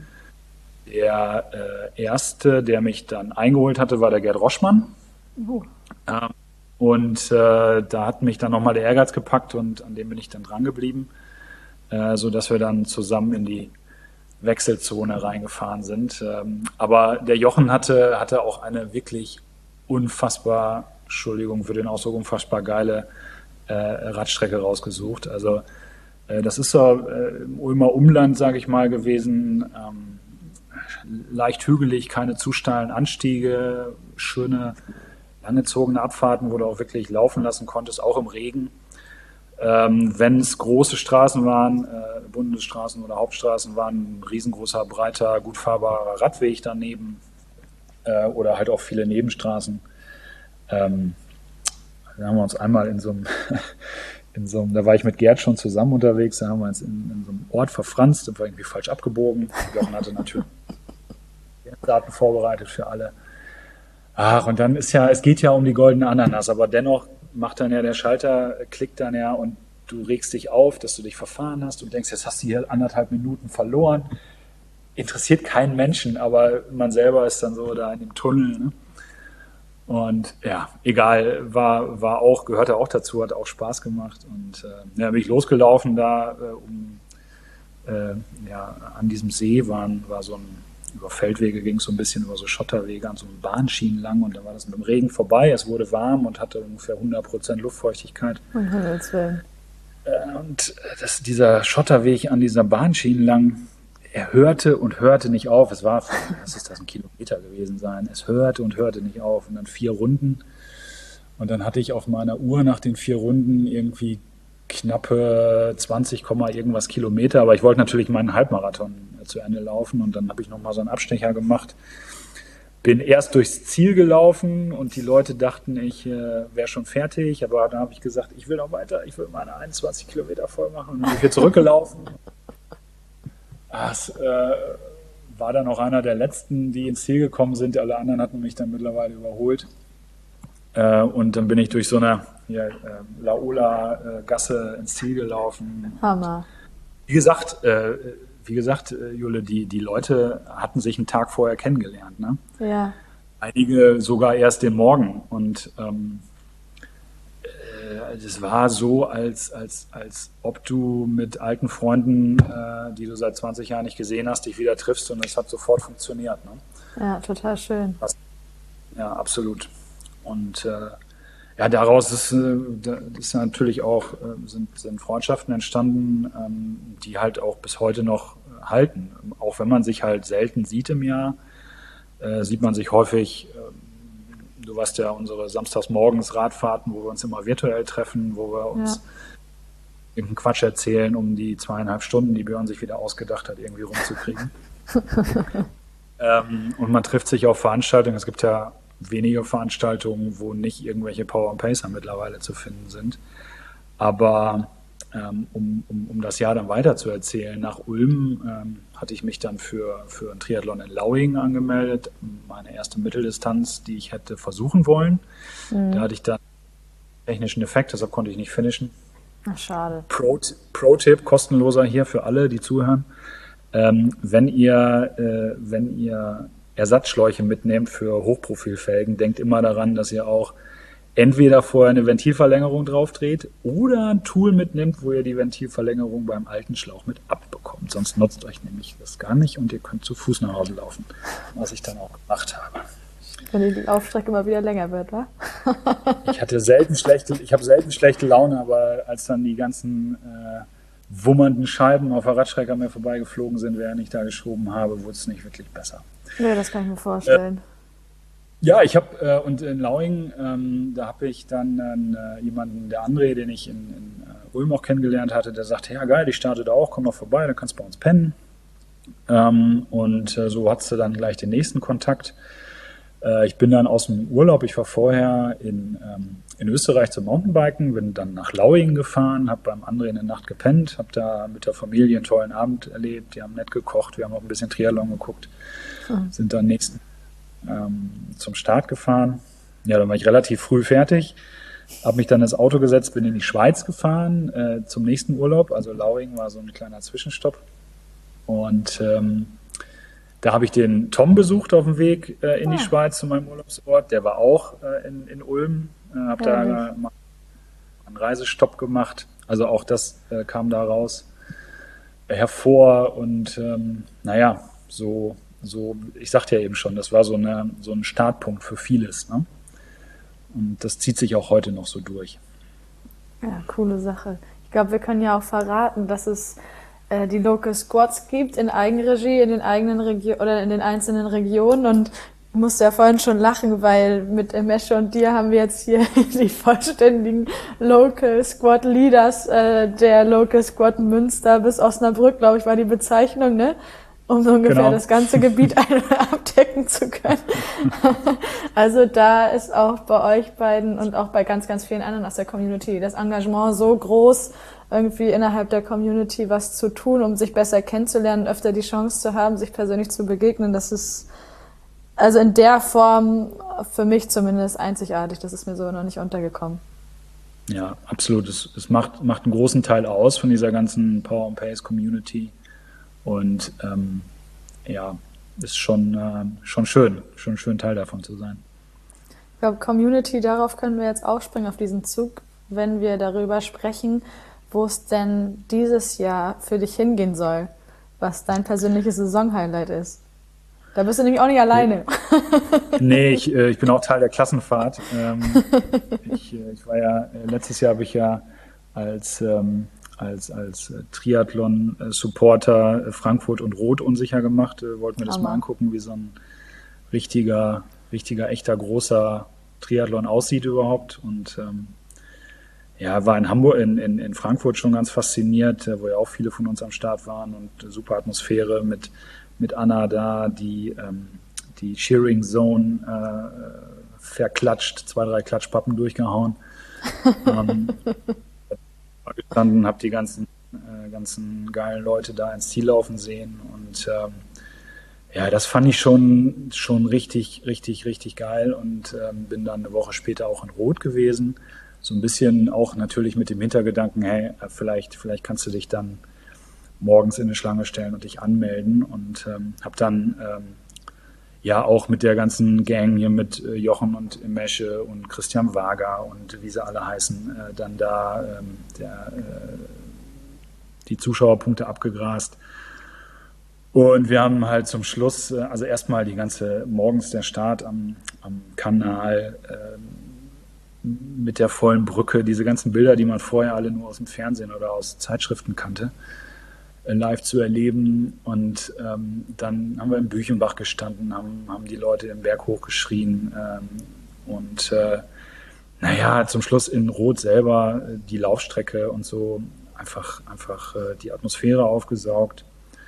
Der äh, erste, der mich dann eingeholt hatte, war der Gerd Roschmann. Uh. Ähm, und äh, da hat mich dann nochmal der Ehrgeiz gepackt und an dem bin ich dann dran geblieben, äh, sodass wir dann zusammen in die Wechselzone reingefahren sind. Ähm, aber der Jochen hatte, hatte auch eine wirklich unfassbar, Entschuldigung für den Ausdruck, unfassbar geile äh, Radstrecke rausgesucht. Also äh, das ist so äh, im Ulmer Umland, sage ich mal, gewesen. Ähm, leicht hügelig, keine zu steilen Anstiege, schöne, langgezogene Abfahrten, wo du auch wirklich laufen lassen konntest, auch im Regen. Ähm, wenn es große Straßen waren, äh, Bundesstraßen oder Hauptstraßen waren, ein riesengroßer, breiter, gut fahrbarer Radweg daneben äh, oder halt auch viele Nebenstraßen. Ähm, da haben wir uns einmal in so einem, in so einem, da war ich mit Gerd schon zusammen unterwegs, da haben wir uns in, in so einem Ort verfranst und war irgendwie falsch abgebogen. Jochen hatte natürlich Daten vorbereitet für alle. Ach, und dann ist ja, es geht ja um die goldene Ananas, aber dennoch macht dann ja der Schalter, klickt dann ja und du regst dich auf, dass du dich verfahren hast und denkst, jetzt hast du hier anderthalb Minuten verloren. Interessiert keinen Menschen, aber man selber ist dann so da in dem Tunnel. Ne? Und ja, egal, war, war auch, gehörte auch dazu, hat auch Spaß gemacht und äh, ja, bin ich losgelaufen da, äh, um, äh, ja, an diesem See waren, war so ein über Feldwege ging es so ein bisschen, über so Schotterwege an so Bahnschienen lang und dann war das mit dem Regen vorbei. Es wurde warm und hatte ungefähr hundert Prozent Luftfeuchtigkeit. Um Himmels Willen. Und das, dieser Schotterweg an dieser Bahnschienen lang, er hörte und hörte nicht auf. Es war, was ist das, ein Kilometer gewesen sein. Es hörte und hörte nicht auf. Und dann vier Runden. Und dann hatte ich auf meiner Uhr nach den vier Runden irgendwie knappe zwanzig, irgendwas Kilometer. Aber ich wollte natürlich meinen Halbmarathon zu Ende laufen. Und dann habe ich nochmal so einen Abstecher gemacht. Bin erst durchs Ziel gelaufen und die Leute dachten, ich äh, wäre schon fertig. Aber dann habe ich gesagt, ich will noch weiter. Ich will meine einundzwanzig Kilometer voll machen. Und dann bin ich hier zurückgelaufen. Das äh, war dann auch einer der letzten, die ins Ziel gekommen sind. Alle anderen hatten mich dann mittlerweile überholt. Äh, und dann bin ich durch so eine ja, äh, Laola-Gasse ins Ziel gelaufen. Hammer. Wie gesagt, äh, wie gesagt, äh, Jule, die, die Leute hatten sich einen Tag vorher kennengelernt. Ne? Ja. Einige sogar erst den Morgen. Und ähm, es war so, als, als, als ob du mit alten Freunden, äh, die du seit zwanzig Jahren nicht gesehen hast, dich wieder triffst und es hat sofort funktioniert. Ne? Ja, total schön. Ja, absolut. Und äh, ja, daraus ist, äh, ist natürlich auch, äh, sind, sind Freundschaften entstanden, ähm, die halt auch bis heute noch halten. Auch wenn man sich halt selten sieht im Jahr, äh, sieht man sich häufig. Äh, Du weißt ja, unsere samstagsmorgens Radfahrten, wo wir uns immer virtuell treffen, wo wir uns ja. irgendeinen Quatsch erzählen, um die zweieinhalb Stunden, die Björn sich wieder ausgedacht hat, irgendwie rumzukriegen. ähm, und man trifft sich auf Veranstaltungen. Es gibt ja wenige Veranstaltungen, wo nicht irgendwelche Power and Pacer mittlerweile zu finden sind. Aber ähm, um, um, um das Jahr dann weiter zu erzählen, nach Ulm ähm, hatte ich mich dann für, für einen Triathlon in Lauingen angemeldet. Meine erste Mitteldistanz, die ich hätte versuchen wollen. Mhm. Da hatte ich dann technischen Effekt, deshalb konnte ich nicht finishen. Ach, schade. Pro-Tipp, Pro-Tipp, kostenloser hier für alle, die zuhören. Ähm, wenn ihr, äh, wenn ihr Ersatzschläuche mitnehmt für Hochprofilfelgen, denkt immer daran, dass ihr auch entweder vorher eine Ventilverlängerung drauf dreht oder ein Tool mitnimmt, wo ihr die Ventilverlängerung beim alten Schlauch mit abbekommt. Sonst nutzt euch nämlich das gar nicht und ihr könnt zu Fuß nach Hause laufen, was ich dann auch gemacht habe. Wenn die Laufstrecke mal wieder länger wird, wa? Ich hatte selten schlechte, ich habe selten schlechte Laune, aber als dann die ganzen äh, wummernden Scheiben auf der Radstrecke an mir vorbeigeflogen sind, während ich da geschoben habe, wurde es nicht wirklich besser. Nee, das kann ich mir vorstellen. Äh, Ja, ich habe, äh, und in Lauingen, ähm, da habe ich dann äh, jemanden, der André, den ich in, in äh, Ulm auch kennengelernt hatte, der sagte, ja geil, ich starte da auch, komm doch vorbei, dann kannst du bei uns pennen. Ähm, und äh, so hattest du dann gleich den nächsten Kontakt. Äh, ich bin dann aus dem Urlaub, ich war vorher in, ähm, in Österreich zum Mountainbiken, bin dann nach Lauingen gefahren, habe beim André in der Nacht gepennt, habe da mit der Familie einen tollen Abend erlebt, die haben nett gekocht, wir haben auch ein bisschen Triathlon geguckt, mhm. sind dann nächsten zum Start gefahren. Ja, dann war ich relativ früh fertig, habe mich dann ins Auto gesetzt, bin in die Schweiz gefahren äh, zum nächsten Urlaub. Also Lauingen war so ein kleiner Zwischenstopp. Und ähm, da habe ich den Tom besucht auf dem Weg äh, in die ah. Schweiz zu meinem Urlaubsort. Der war auch äh, in, in Ulm, äh, habe da äh, mal einen Reisestopp gemacht. Also auch das äh, kam da raus äh, hervor. Und ähm, naja, so So, ich sagte ja eben schon, das war so, eine, so ein Startpunkt für vieles. Ne? Und das zieht sich auch heute noch so durch. Ja, coole Sache. Ich glaube, wir können ja auch verraten, dass es äh, die Local Squads gibt in Eigenregie, in den eigenen Regionen oder in den einzelnen Regionen. Und ich musste ja vorhin schon lachen, weil mit Emesche und dir haben wir jetzt hier die vollständigen Local Squad Leaders äh, der Local Squad Münster bis Osnabrück, glaube ich, war die Bezeichnung, ne? Um so ungefähr genau. das ganze Gebiet abdecken zu können. Also da ist auch bei euch beiden und auch bei ganz, ganz vielen anderen aus der Community das Engagement so groß, irgendwie innerhalb der Community was zu tun, um sich besser kennenzulernen, öfter die Chance zu haben, sich persönlich zu begegnen. Das ist also in der Form für mich zumindest einzigartig. Das ist mir so noch nicht untergekommen. Ja, absolut. Es, es macht, macht einen großen Teil aus von dieser ganzen Power and Pace Community. Und ähm, ja, ist schon, äh, schon schön, schon schön Teil davon zu sein. Ich glaube, Community, darauf können wir jetzt aufspringen, auf diesen Zug, wenn wir darüber sprechen, wo es denn dieses Jahr für dich hingehen soll, was dein persönliches Saisonhighlight ist. Da bist du nämlich auch nicht alleine. Nee, ich, äh, ich bin auch Teil der Klassenfahrt. Ähm, ich, äh, ich war ja, äh, letztes Jahr habe ich ja als, ähm, als, als äh, Triathlon-Supporter äh, Frankfurt und Rot unsicher gemacht. Äh, wollten wir das mal Hammer. angucken, wie so ein richtiger, richtiger, echter, großer Triathlon aussieht überhaupt. Und ähm, ja, war in Hamburg, in, in, in Frankfurt schon ganz fasziniert, äh, wo ja auch viele von uns am Start waren und äh, super Atmosphäre mit, mit Anna da, die ähm, die Cheering Zone äh, verklatscht, zwei, drei Klatschpappen durchgehauen. ähm, gestanden, habe die ganzen, äh, ganzen geilen Leute da ins Ziel laufen sehen und ähm, ja, das fand ich schon, schon richtig, richtig, richtig geil und ähm, bin dann eine Woche später auch in Rot gewesen. So ein bisschen auch natürlich mit dem Hintergedanken, hey, vielleicht, vielleicht kannst du dich dann morgens in eine Schlange stellen und dich anmelden und ähm, habe dann ähm, ja auch mit der ganzen Gang hier mit äh, Jochen und Mesche und Christian Wager und wie sie alle heißen, äh, dann da ähm, der, äh, die Zuschauerpunkte abgegrast. Und wir haben halt zum Schluss, äh, also erstmal die ganze, morgens der Start am, am Kanal äh, mit der vollen Brücke, diese ganzen Bilder, die man vorher alle nur aus dem Fernsehen oder aus Zeitschriften kannte, live zu erleben. Und ähm, dann haben wir in Büchenbach gestanden, haben, haben die Leute den Berg hochgeschrien. Ähm, und äh, naja, zum Schluss in Rot selber äh, die Laufstrecke und so einfach, einfach äh, die Atmosphäre aufgesaugt.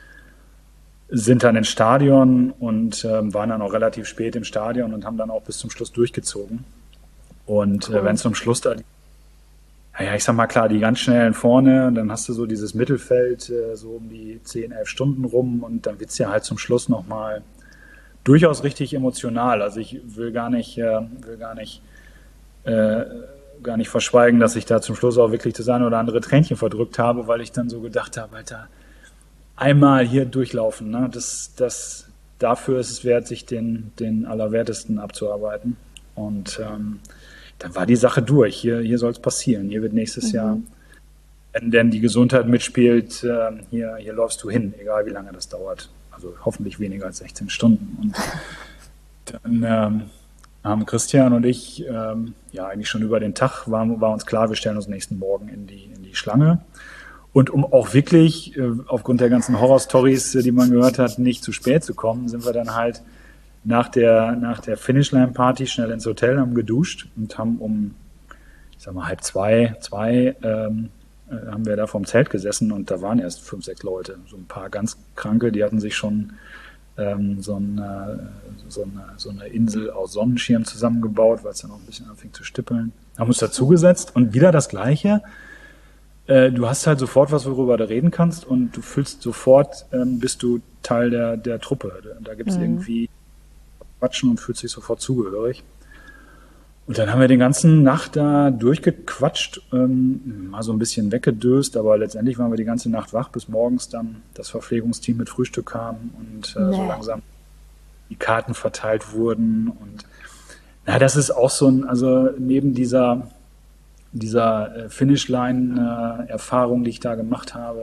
Sind dann ins Stadion und ähm, waren dann auch relativ spät im Stadion und haben dann auch bis zum Schluss durchgezogen. Und cool. äh, wenn zum Schluss da Ja, ich sag mal klar, die ganz schnellen vorne, dann hast du so dieses Mittelfeld äh, so um die zehn, elf Stunden rum und dann wird's ja halt zum Schluss nochmal durchaus richtig emotional. Also ich will gar nicht, äh, will gar nicht, äh, gar nicht verschweigen, dass ich da zum Schluss auch wirklich das eine oder andere Tränchen verdrückt habe, weil ich dann so gedacht habe, Alter, einmal hier durchlaufen, ne? Das, das, dafür ist es wert, sich den, den Allerwertesten abzuarbeiten. Und ähm, dann war die Sache durch. Hier, hier soll es passieren. Hier wird nächstes mhm. Jahr, wenn denn die Gesundheit mitspielt, äh, hier, hier läufst du hin, egal wie lange das dauert. Also hoffentlich weniger als sechzehn Stunden. Und dann ähm, haben Christian und ich, ähm, ja eigentlich schon über den Tag, war, war uns klar, wir stellen uns nächsten Morgen in die, in die Schlange. Und um auch wirklich, äh, aufgrund der ganzen Horror-Stories, äh, die man gehört hat, nicht zu spät zu kommen, sind wir dann halt nach der, nach der Finishline-Party schnell ins Hotel, haben geduscht und haben um, ich sag mal, halb zwei, zwei, ähm, äh, haben wir da vorm Zelt gesessen und da waren erst fünf, sechs Leute. So ein paar ganz Kranke, die hatten sich schon ähm, so, eine, so, eine, so eine Insel aus Sonnenschirm zusammengebaut, weil es dann auch ein bisschen anfing zu stippeln. Haben uns dazugesetzt und wieder das Gleiche. Äh, du hast halt sofort was, worüber du reden kannst und du fühlst sofort, ähm, bist du Teil der, der Truppe. Da, da gibt es mhm. irgendwie quatschen und fühlt sich sofort zugehörig. Und dann haben wir den ganzen Nacht da durchgequatscht, ähm, mal so ein bisschen weggedöst, aber letztendlich waren wir die ganze Nacht wach, bis morgens dann das Verpflegungsteam mit Frühstück kam und äh, nee. so langsam die Karten verteilt wurden. Und na, das ist auch so ein, also neben dieser, dieser äh, Finishline-Erfahrung, äh, die ich da gemacht habe,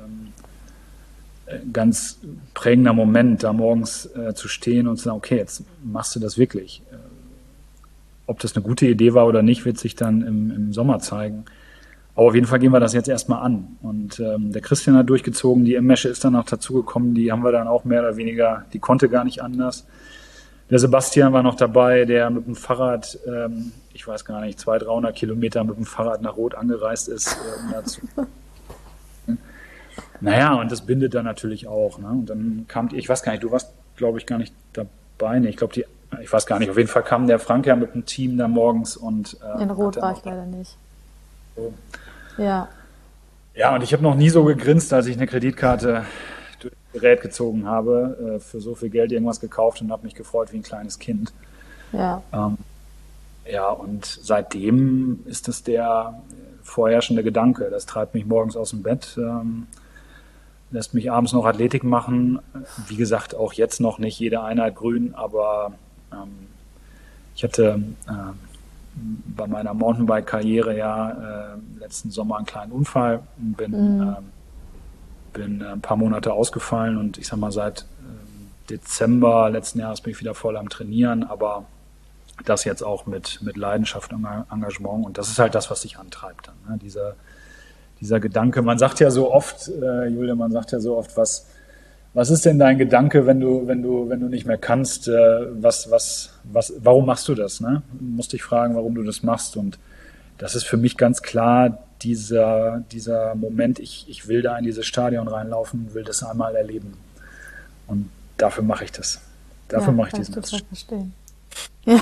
ganz prägender Moment, da morgens äh, zu stehen und zu sagen, okay, jetzt machst du das wirklich. Äh, ob das eine gute Idee war oder nicht, wird sich dann im, im Sommer zeigen. Aber auf jeden Fall gehen wir das jetzt erstmal an. Und ähm, der Christian hat durchgezogen, die Mesche ist dann noch dazugekommen, die haben wir dann auch mehr oder weniger, die konnte gar nicht anders. Der Sebastian war noch dabei, der mit dem Fahrrad, ähm, ich weiß gar nicht, zweihundert, dreihundert Kilometer mit dem Fahrrad nach Rot angereist ist, äh, um dazu Naja, und das bindet dann natürlich auch. Ne? Und dann kam die, ich weiß gar nicht, du warst, glaube ich, gar nicht dabei. Nee, ich glaube, die, ich weiß gar nicht. Auf jeden Fall kam der Frank ja mit dem Team da morgens und äh, in Rot war ich leider nicht. So. Ja. Ja, und ich habe noch nie so gegrinst, als ich eine Kreditkarte durch das Gerät gezogen habe, äh, für so viel Geld irgendwas gekauft und habe mich gefreut wie ein kleines Kind. Ja. Ähm, ja, und seitdem ist das der vorherrschende Gedanke. Das treibt mich morgens aus dem Bett. Ähm, lässt mich abends noch Athletik machen. Wie gesagt, auch jetzt noch nicht jede Einheit grün, aber ähm, ich hatte äh, bei meiner Mountainbike-Karriere ja äh, letzten Sommer einen kleinen Unfall und bin, mhm. äh, bin ein paar Monate ausgefallen und ich sag mal, seit äh, Dezember letzten Jahres bin ich wieder voll am Trainieren, aber das jetzt auch mit, mit Leidenschaft und Engagement. Und das ist halt das, was dich antreibt dann, ne? Dieser, dieser Gedanke. Man sagt ja so oft, äh, Julia, man sagt ja so oft, was, was ist denn dein Gedanke, wenn du, wenn du, wenn du nicht mehr kannst? Äh, was, was, was, warum machst du das? Ne? Du musst dich fragen, warum du das machst. Und das ist für mich ganz klar dieser, dieser Moment, ich, ich will da in dieses Stadion reinlaufen, will das einmal erleben. Und dafür mache ich das. Dafür Ja, mache ich kann ich diesen total Match. verstehen. Ja.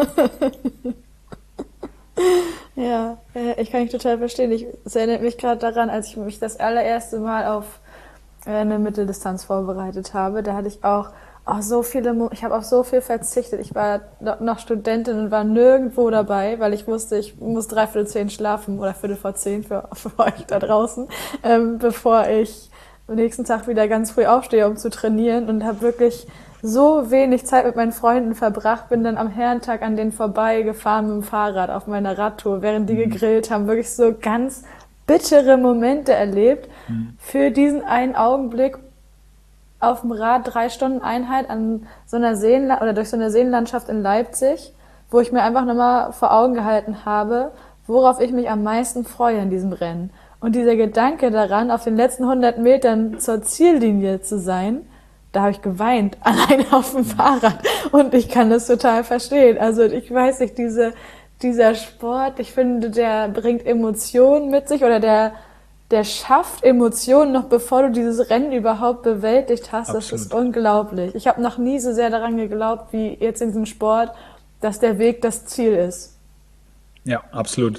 Ja, äh, ich kann mich total verstehen. Ich, es erinnert mich gerade daran, als ich mich das allererste Mal auf äh, eine Mitteldistanz vorbereitet habe. Da hatte ich auch, auch so viele, Mo- ich habe auf so viel verzichtet. Ich war no- noch Studentin und war nirgendwo dabei, weil ich wusste, ich muss dreiviertel zehn schlafen oder viertel vor zehn für, für euch da draußen, ähm, bevor ich am nächsten Tag wieder ganz früh aufstehe, um zu trainieren, und habe wirklich so wenig Zeit mit meinen Freunden verbracht, bin dann am Herrentag an denen vorbeigefahren mit dem Fahrrad auf meiner Radtour, während die gegrillt haben, wirklich so ganz bittere Momente erlebt für diesen einen Augenblick auf dem Rad, drei Stunden Einheit an so einer Seenla oder durch so eine Seenlandschaft in Leipzig, wo ich mir einfach nochmal vor Augen gehalten habe, worauf ich mich am meisten freue in diesem Rennen. Und dieser Gedanke daran, auf den letzten hundert Metern zur Ziellinie zu sein, da habe ich geweint, alleine auf dem Fahrrad. Und ich kann das total verstehen. Also ich weiß nicht, diese, dieser Sport, ich finde, der bringt Emotionen mit sich, oder der, der schafft Emotionen noch bevor du dieses Rennen überhaupt bewältigt hast. Das ist Absolut. unglaublich. Ich habe noch nie so sehr daran geglaubt, wie jetzt in diesem Sport, dass der Weg das Ziel ist. Ja, absolut.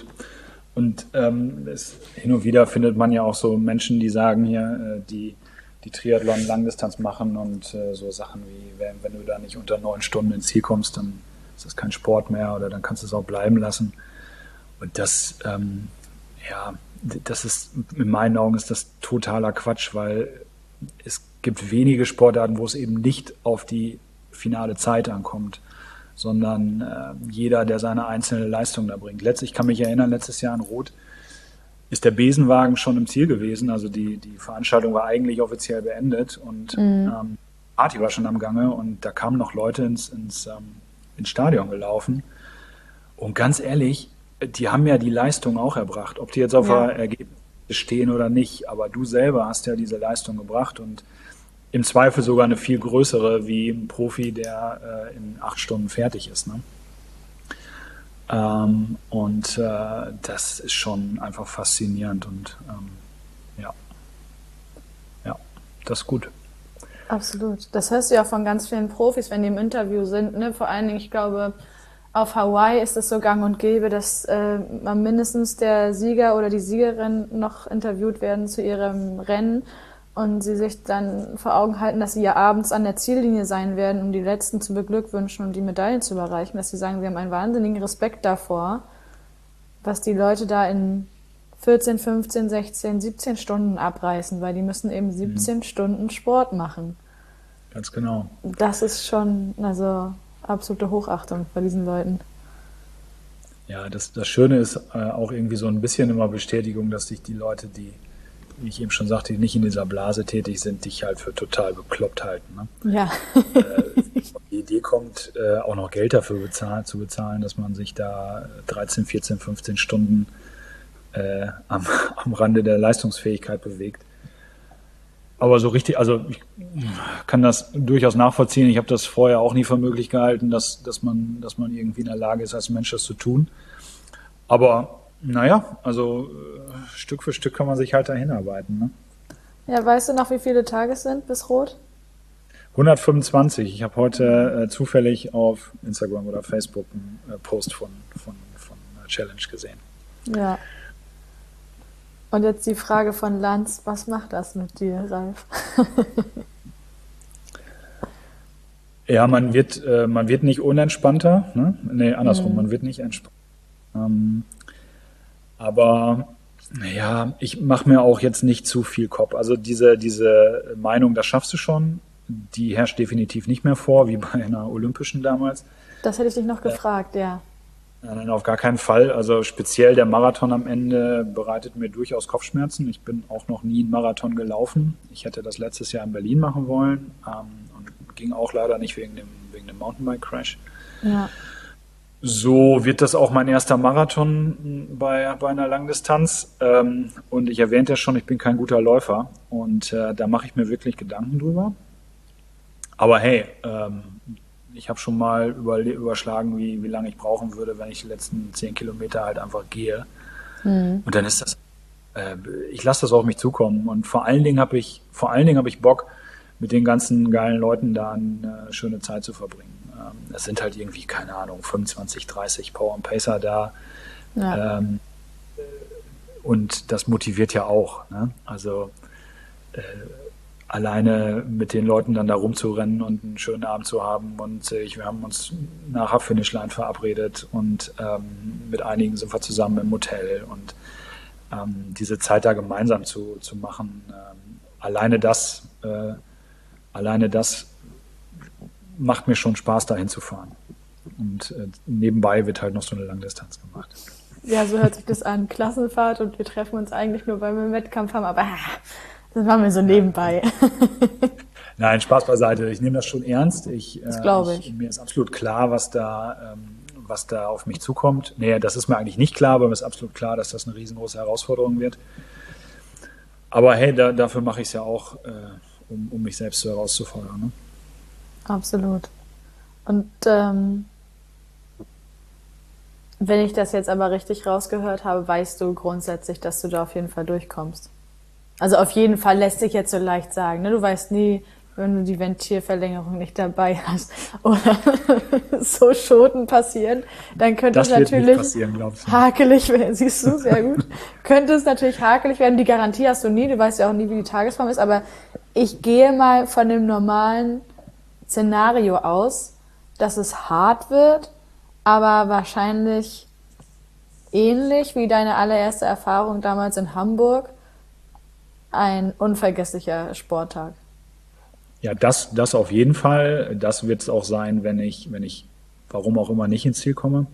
Und ähm, es, hin und wieder findet man ja auch so Menschen, die sagen hier, äh, die, die Triathlon Langdistanz machen und äh, so Sachen wie, wenn, wenn du da nicht unter neun Stunden ins Ziel kommst, dann ist das kein Sport mehr oder dann kannst du es auch bleiben lassen. Und das, ähm, ja, das ist, in meinen Augen ist das totaler Quatsch, weil es gibt wenige Sportarten, wo es eben nicht auf die finale Zeit ankommt, sondern äh, jeder, der seine einzelne Leistung da bringt. Letztlich, ich kann mich erinnern, letztes Jahr in Rot ist der Besenwagen schon im Ziel gewesen. Also die, die Veranstaltung war eigentlich offiziell beendet und Mhm. ähm, Party war schon am Gange und da kamen noch Leute ins, ins, ähm, ins Stadion gelaufen. Und ganz ehrlich, die haben ja die Leistung auch erbracht. Ob die jetzt auf Ja. der Ergebnis stehen oder nicht, aber du selber hast ja diese Leistung gebracht und im Zweifel sogar eine viel größere wie ein Profi, der äh, in acht Stunden fertig ist. Ne? Ähm, und äh, das ist schon einfach faszinierend und ähm, ja, ja, das ist gut. Absolut. Das hörst du ja auch von ganz vielen Profis, wenn die im Interview sind, ne? Vor allen Dingen, ich glaube, auf Hawaii ist es so gang und gäbe, dass äh, man mindestens der Sieger oder die Siegerin noch interviewt werden zu ihrem Rennen und sie sich dann vor Augen halten, dass sie ja abends an der Ziellinie sein werden, um die Letzten zu beglückwünschen und die Medaillen zu überreichen, dass sie sagen, sie haben einen wahnsinnigen Respekt davor, was die Leute da in vierzehn, fünfzehn, sechzehn, siebzehn Stunden abreißen, weil die müssen eben Mhm. siebzehn Stunden Sport machen. Ganz genau. Das ist schon, also absolute Hochachtung bei diesen Leuten. Ja, das, das Schöne ist äh, auch irgendwie so ein bisschen immer Bestätigung, dass sich die Leute, die, wie ich eben schon sagte, die nicht in dieser Blase tätig sind, dich halt für total bekloppt halten. Ne? Ja, Die Idee kommt, äh, auch noch Geld dafür bezahlt, zu bezahlen, dass man sich da dreizehn, vierzehn, fünfzehn Stunden äh, am, am Rande der Leistungsfähigkeit bewegt. Aber so richtig, also ich kann das durchaus nachvollziehen. Ich habe das vorher auch nie für möglich gehalten, dass, dass, man, dass man irgendwie in der Lage ist, als Mensch das zu tun. Aber naja, also äh, Stück für Stück kann man sich halt dahin arbeiten. Ne? ja, weißt du noch, wie viele Tage es sind bis Rot? hundertfünfundzwanzig. Ich habe heute äh, zufällig auf Instagram oder Facebook einen äh, Post von, von, von einer Challenge gesehen. Ja. Und jetzt die Frage von Lanz, was macht das mit dir, Ralf? Ja, man wird, äh, man wird nicht unentspannter. Ne? Nee, andersrum, Mhm. man wird nicht entspannter. Ähm, aber ja, ich mache mir auch jetzt nicht zu viel Kopf. Also diese, diese Meinung, das schaffst du schon, die herrscht definitiv nicht mehr vor, wie bei einer Olympischen damals. Das hätte ich dich noch gefragt, ja. Nein, auf gar keinen Fall. Also speziell der Marathon am Ende bereitet mir durchaus Kopfschmerzen. Ich bin auch noch nie einen Marathon gelaufen. Ich hätte das letztes Jahr in Berlin machen wollen ähm, und ging auch leider nicht wegen dem, wegen dem Mountainbike-Crash. Ja. So wird das auch mein erster Marathon bei, bei einer Langdistanz. Ähm, und ich erwähnte ja schon, ich bin kein guter Läufer. Und äh, da mache ich mir wirklich Gedanken drüber. Aber hey, ähm, ich habe schon mal über, überschlagen, wie, wie lange ich brauchen würde, wenn ich die letzten zehn Kilometer halt einfach gehe. Mhm. Und dann ist das, äh, ich lasse das auf mich zukommen. Und vor allen Dingen habe ich, vor allen Dingen habe ich Bock, mit den ganzen geilen Leuten da eine schöne Zeit zu verbringen. Ähm, es sind halt irgendwie, keine Ahnung, fünfundzwanzig, dreißig Power und Pacer da. Ja. Ähm, und das motiviert ja auch. Ne? Also äh, alleine mit den Leuten dann da rumzurennen und einen schönen Abend zu haben. Und äh, ich, wir haben uns nachher Finishline verabredet und ähm, mit einigen sind wir zusammen im Hotel. Und ähm, diese Zeit da gemeinsam zu, zu machen, ähm, alleine das, äh, alleine das macht mir schon Spaß, da hinzufahren. Und äh, nebenbei wird halt noch so eine Langdistanz gemacht. Ja, so hört sich das an. Klassenfahrt und wir treffen uns eigentlich nur, weil wir einen Wettkampf haben, aber das machen wir so nebenbei. Nein, Spaß beiseite. Ich nehme das schon ernst. Ich, das glaube ich. ich. Mir ist absolut klar, was da, ähm, was da auf mich zukommt. Nee, das ist mir eigentlich nicht klar, aber mir ist absolut klar, dass das eine riesengroße Herausforderung wird. Aber hey, da, dafür mache ich es ja auch, äh, um, um mich selbst so herauszufordern. Ne? Absolut. Und ähm, wenn ich das jetzt aber richtig rausgehört habe, weißt du grundsätzlich, dass du da auf jeden Fall durchkommst. Also auf jeden Fall lässt sich jetzt so leicht sagen. Ne? Du weißt nie, wenn du die Ventilverlängerung nicht dabei hast oder so Schoten passieren, dann könnte das es natürlich nicht hakelig werden. Siehst du, sehr gut. Könnte es natürlich hakelig werden. Die Garantie hast du nie. Du weißt ja auch nie, wie die Tagesform ist. Aber ich gehe mal von dem normalen Szenario aus, dass es hart wird, aber wahrscheinlich ähnlich wie deine allererste Erfahrung damals in Hamburg, ein unvergesslicher Sporttag. Ja, das, das auf jeden Fall. Das wird es auch sein, wenn ich, wenn ich, warum auch immer, nicht ins Ziel komme.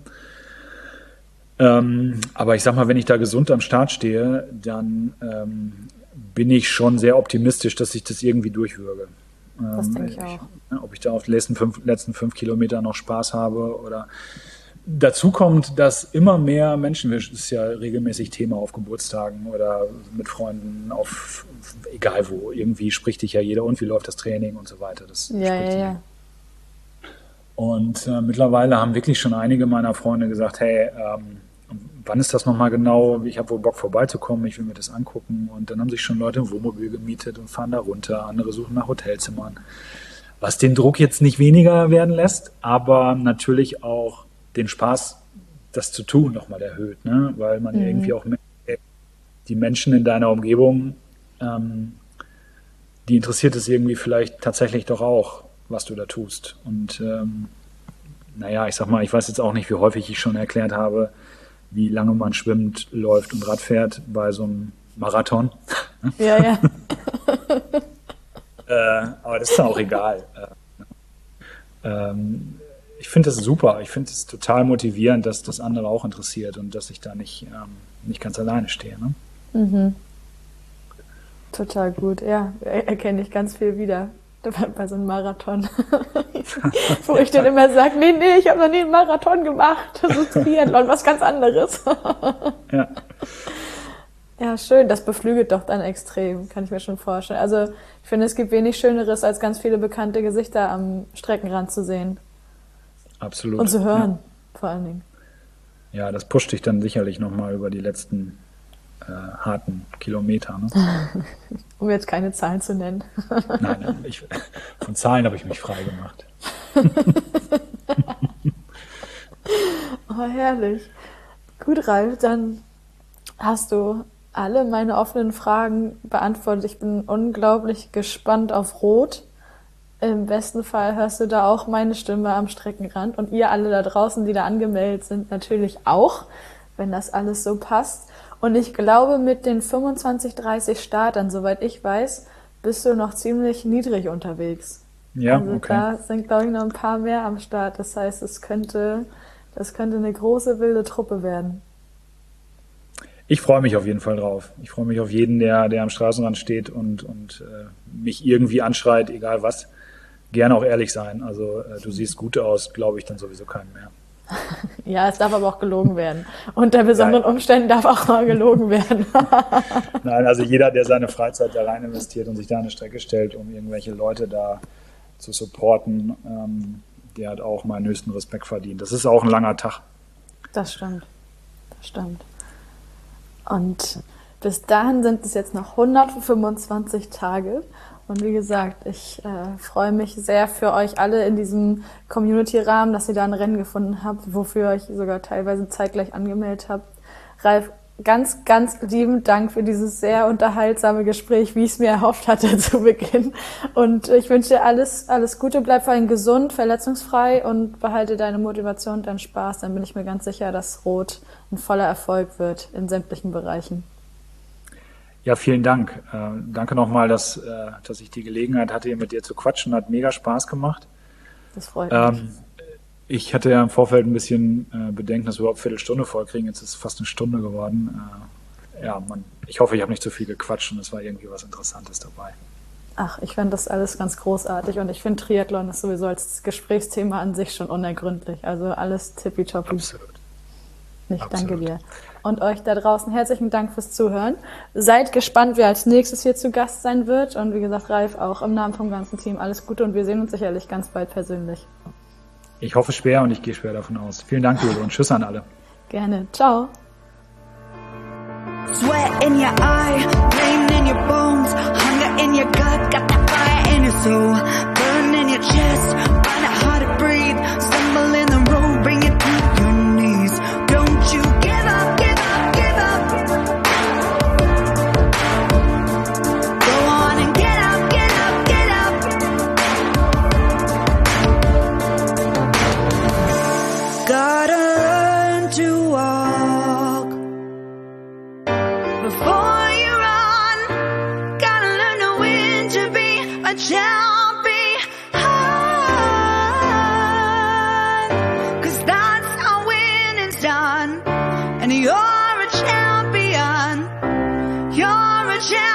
Ähm, aber ich sag mal, wenn ich da gesund am Start stehe, dann ähm, bin ich schon sehr optimistisch, dass ich das irgendwie durchwürge. Das denke ich auch. Ich, ob ich da auf den letzten fünf, letzten fünf Kilometer noch Spaß habe oder dazu kommt, dass immer mehr Menschen, das ist ja regelmäßig Thema auf Geburtstagen oder mit Freunden, auf egal wo, irgendwie spricht dich ja jeder und wie läuft das Training und so weiter. Das ja, ja, ja. Und äh, mittlerweile haben wirklich schon einige meiner Freunde gesagt, hey, ähm, wann ist das nochmal genau? Ich habe wohl Bock vorbeizukommen, ich will mir das angucken. Und dann haben sich schon Leute ein Wohnmobil gemietet und fahren da runter. Andere suchen nach Hotelzimmern. Was den Druck jetzt nicht weniger werden lässt, aber natürlich auch den Spaß, das zu tun, nochmal erhöht. Ne? Weil man mhm. irgendwie auch merkt, die Menschen in deiner Umgebung, ähm, die interessiert es irgendwie vielleicht tatsächlich doch auch, was du da tust. Und ähm, naja, ich sag mal, ich weiß jetzt auch nicht, wie häufig ich schon erklärt habe, wie lange man schwimmt, läuft und Rad fährt bei so einem Marathon. Ja, ja. äh, aber das ist dann auch egal. Ähm, ich finde das super. Ich finde es total motivierend, dass das andere auch interessiert und dass ich da nicht, ähm, nicht ganz alleine stehe. Ne? Mhm. Total gut. Ja, er erkenne ich ganz viel wieder bei so einem Marathon. Wo ich dann immer sage, nee, nee, ich habe noch nie einen Marathon gemacht. Das ist Triathlon, was ganz anderes. Ja. Ja, schön. Das beflügelt doch dann extrem, kann ich mir schon vorstellen. Also ich finde, es gibt wenig Schöneres, als ganz viele bekannte Gesichter am Streckenrand zu sehen. Absolut. Und zu hören, ja. vor allen Dingen. Ja, das pusht dich dann sicherlich nochmal über die letzten äh, harten Kilometer. Ne? Um jetzt keine Zahlen zu nennen. Nein, ich, von Zahlen habe ich mich frei gemacht. Oh, herrlich. Gut, Ralf, dann hast du alle meine offenen Fragen beantwortet. Ich bin unglaublich gespannt auf Rot. Im besten Fall hörst du da auch meine Stimme am Streckenrand und ihr alle da draußen, die da angemeldet sind, natürlich auch, wenn das alles so passt. Und ich glaube, mit den fünfundzwanzig, dreißig Startern, soweit ich weiß, bist du noch ziemlich niedrig unterwegs. Ja, also okay. Da sind, glaube ich, noch ein paar mehr am Start. Das heißt, es könnte, das könnte eine große, wilde Truppe werden. Ich freue mich auf jeden Fall drauf. Ich freue mich auf jeden, der, der am Straßenrand steht und, und äh, mich irgendwie anschreit, egal was. gerne auch ehrlich sein. Also äh, du siehst gut aus, glaube ich dann sowieso keinen mehr. Ja, es darf aber auch gelogen werden. Unter besonderen Ja, ja. Umständen darf auch mal gelogen werden. Nein, also jeder, der seine Freizeit da rein investiert und sich da eine Strecke stellt, um irgendwelche Leute da zu supporten, ähm, der hat auch meinen höchsten Respekt verdient. Das ist auch ein langer Tag. Das stimmt. Das stimmt. Und bis dahin sind es jetzt noch hundertfünfundzwanzig Tage. Und wie gesagt, ich äh, freue mich sehr für euch alle in diesem Community-Rahmen, dass ihr da ein Rennen gefunden habt, wofür ihr euch sogar teilweise zeitgleich angemeldet habt. Ralf, ganz, ganz lieben Dank für dieses sehr unterhaltsame Gespräch, wie ich es mir erhofft hatte zu Beginn. Und ich wünsche dir alles, alles Gute, bleib vor allem gesund, verletzungsfrei und behalte deine Motivation und deinen Spaß. Dann bin ich mir ganz sicher, dass Rot ein voller Erfolg wird in sämtlichen Bereichen. Ja, vielen Dank. Äh, danke nochmal, dass, äh, dass ich die Gelegenheit hatte, hier mit dir zu quatschen. Hat mega Spaß gemacht. Das freut mich. Ähm, ich hatte ja im Vorfeld ein bisschen äh, Bedenken, dass wir überhaupt eine Viertelstunde vollkriegen. Jetzt ist es fast eine Stunde geworden. Äh, ja, man, ich hoffe, ich habe nicht zu viel gequatscht und es war irgendwie was Interessantes dabei. Ach, ich finde das alles ganz großartig und ich finde Triathlon ist sowieso als Gesprächsthema an sich schon unergründlich. Also alles tippitoppi. Absolut. Ich Absolut. danke dir. Und euch da draußen herzlichen Dank fürs Zuhören. Seid gespannt, wer als nächstes hier zu Gast sein wird. Und wie gesagt, Ralf, auch im Namen vom ganzen Team alles Gute und wir sehen uns sicherlich ganz bald persönlich. Ich hoffe schwer und ich gehe schwer davon aus. Vielen Dank, Jule, und Tschüss an alle. Gerne. Ciao. Sweat in your eye, pain in your bones, hunger in your gut, got that fire in your soul, burn in your chest, find it hard to breathe, stumble in the road, bring it to your knees. Don't you give up, give up, give up. Go on and get up, get up, get up. Gotta learn to walk before you run. Gotta learn to win to be a champion. 'Cause that's how winning's done. And you're a champion. You're a champion.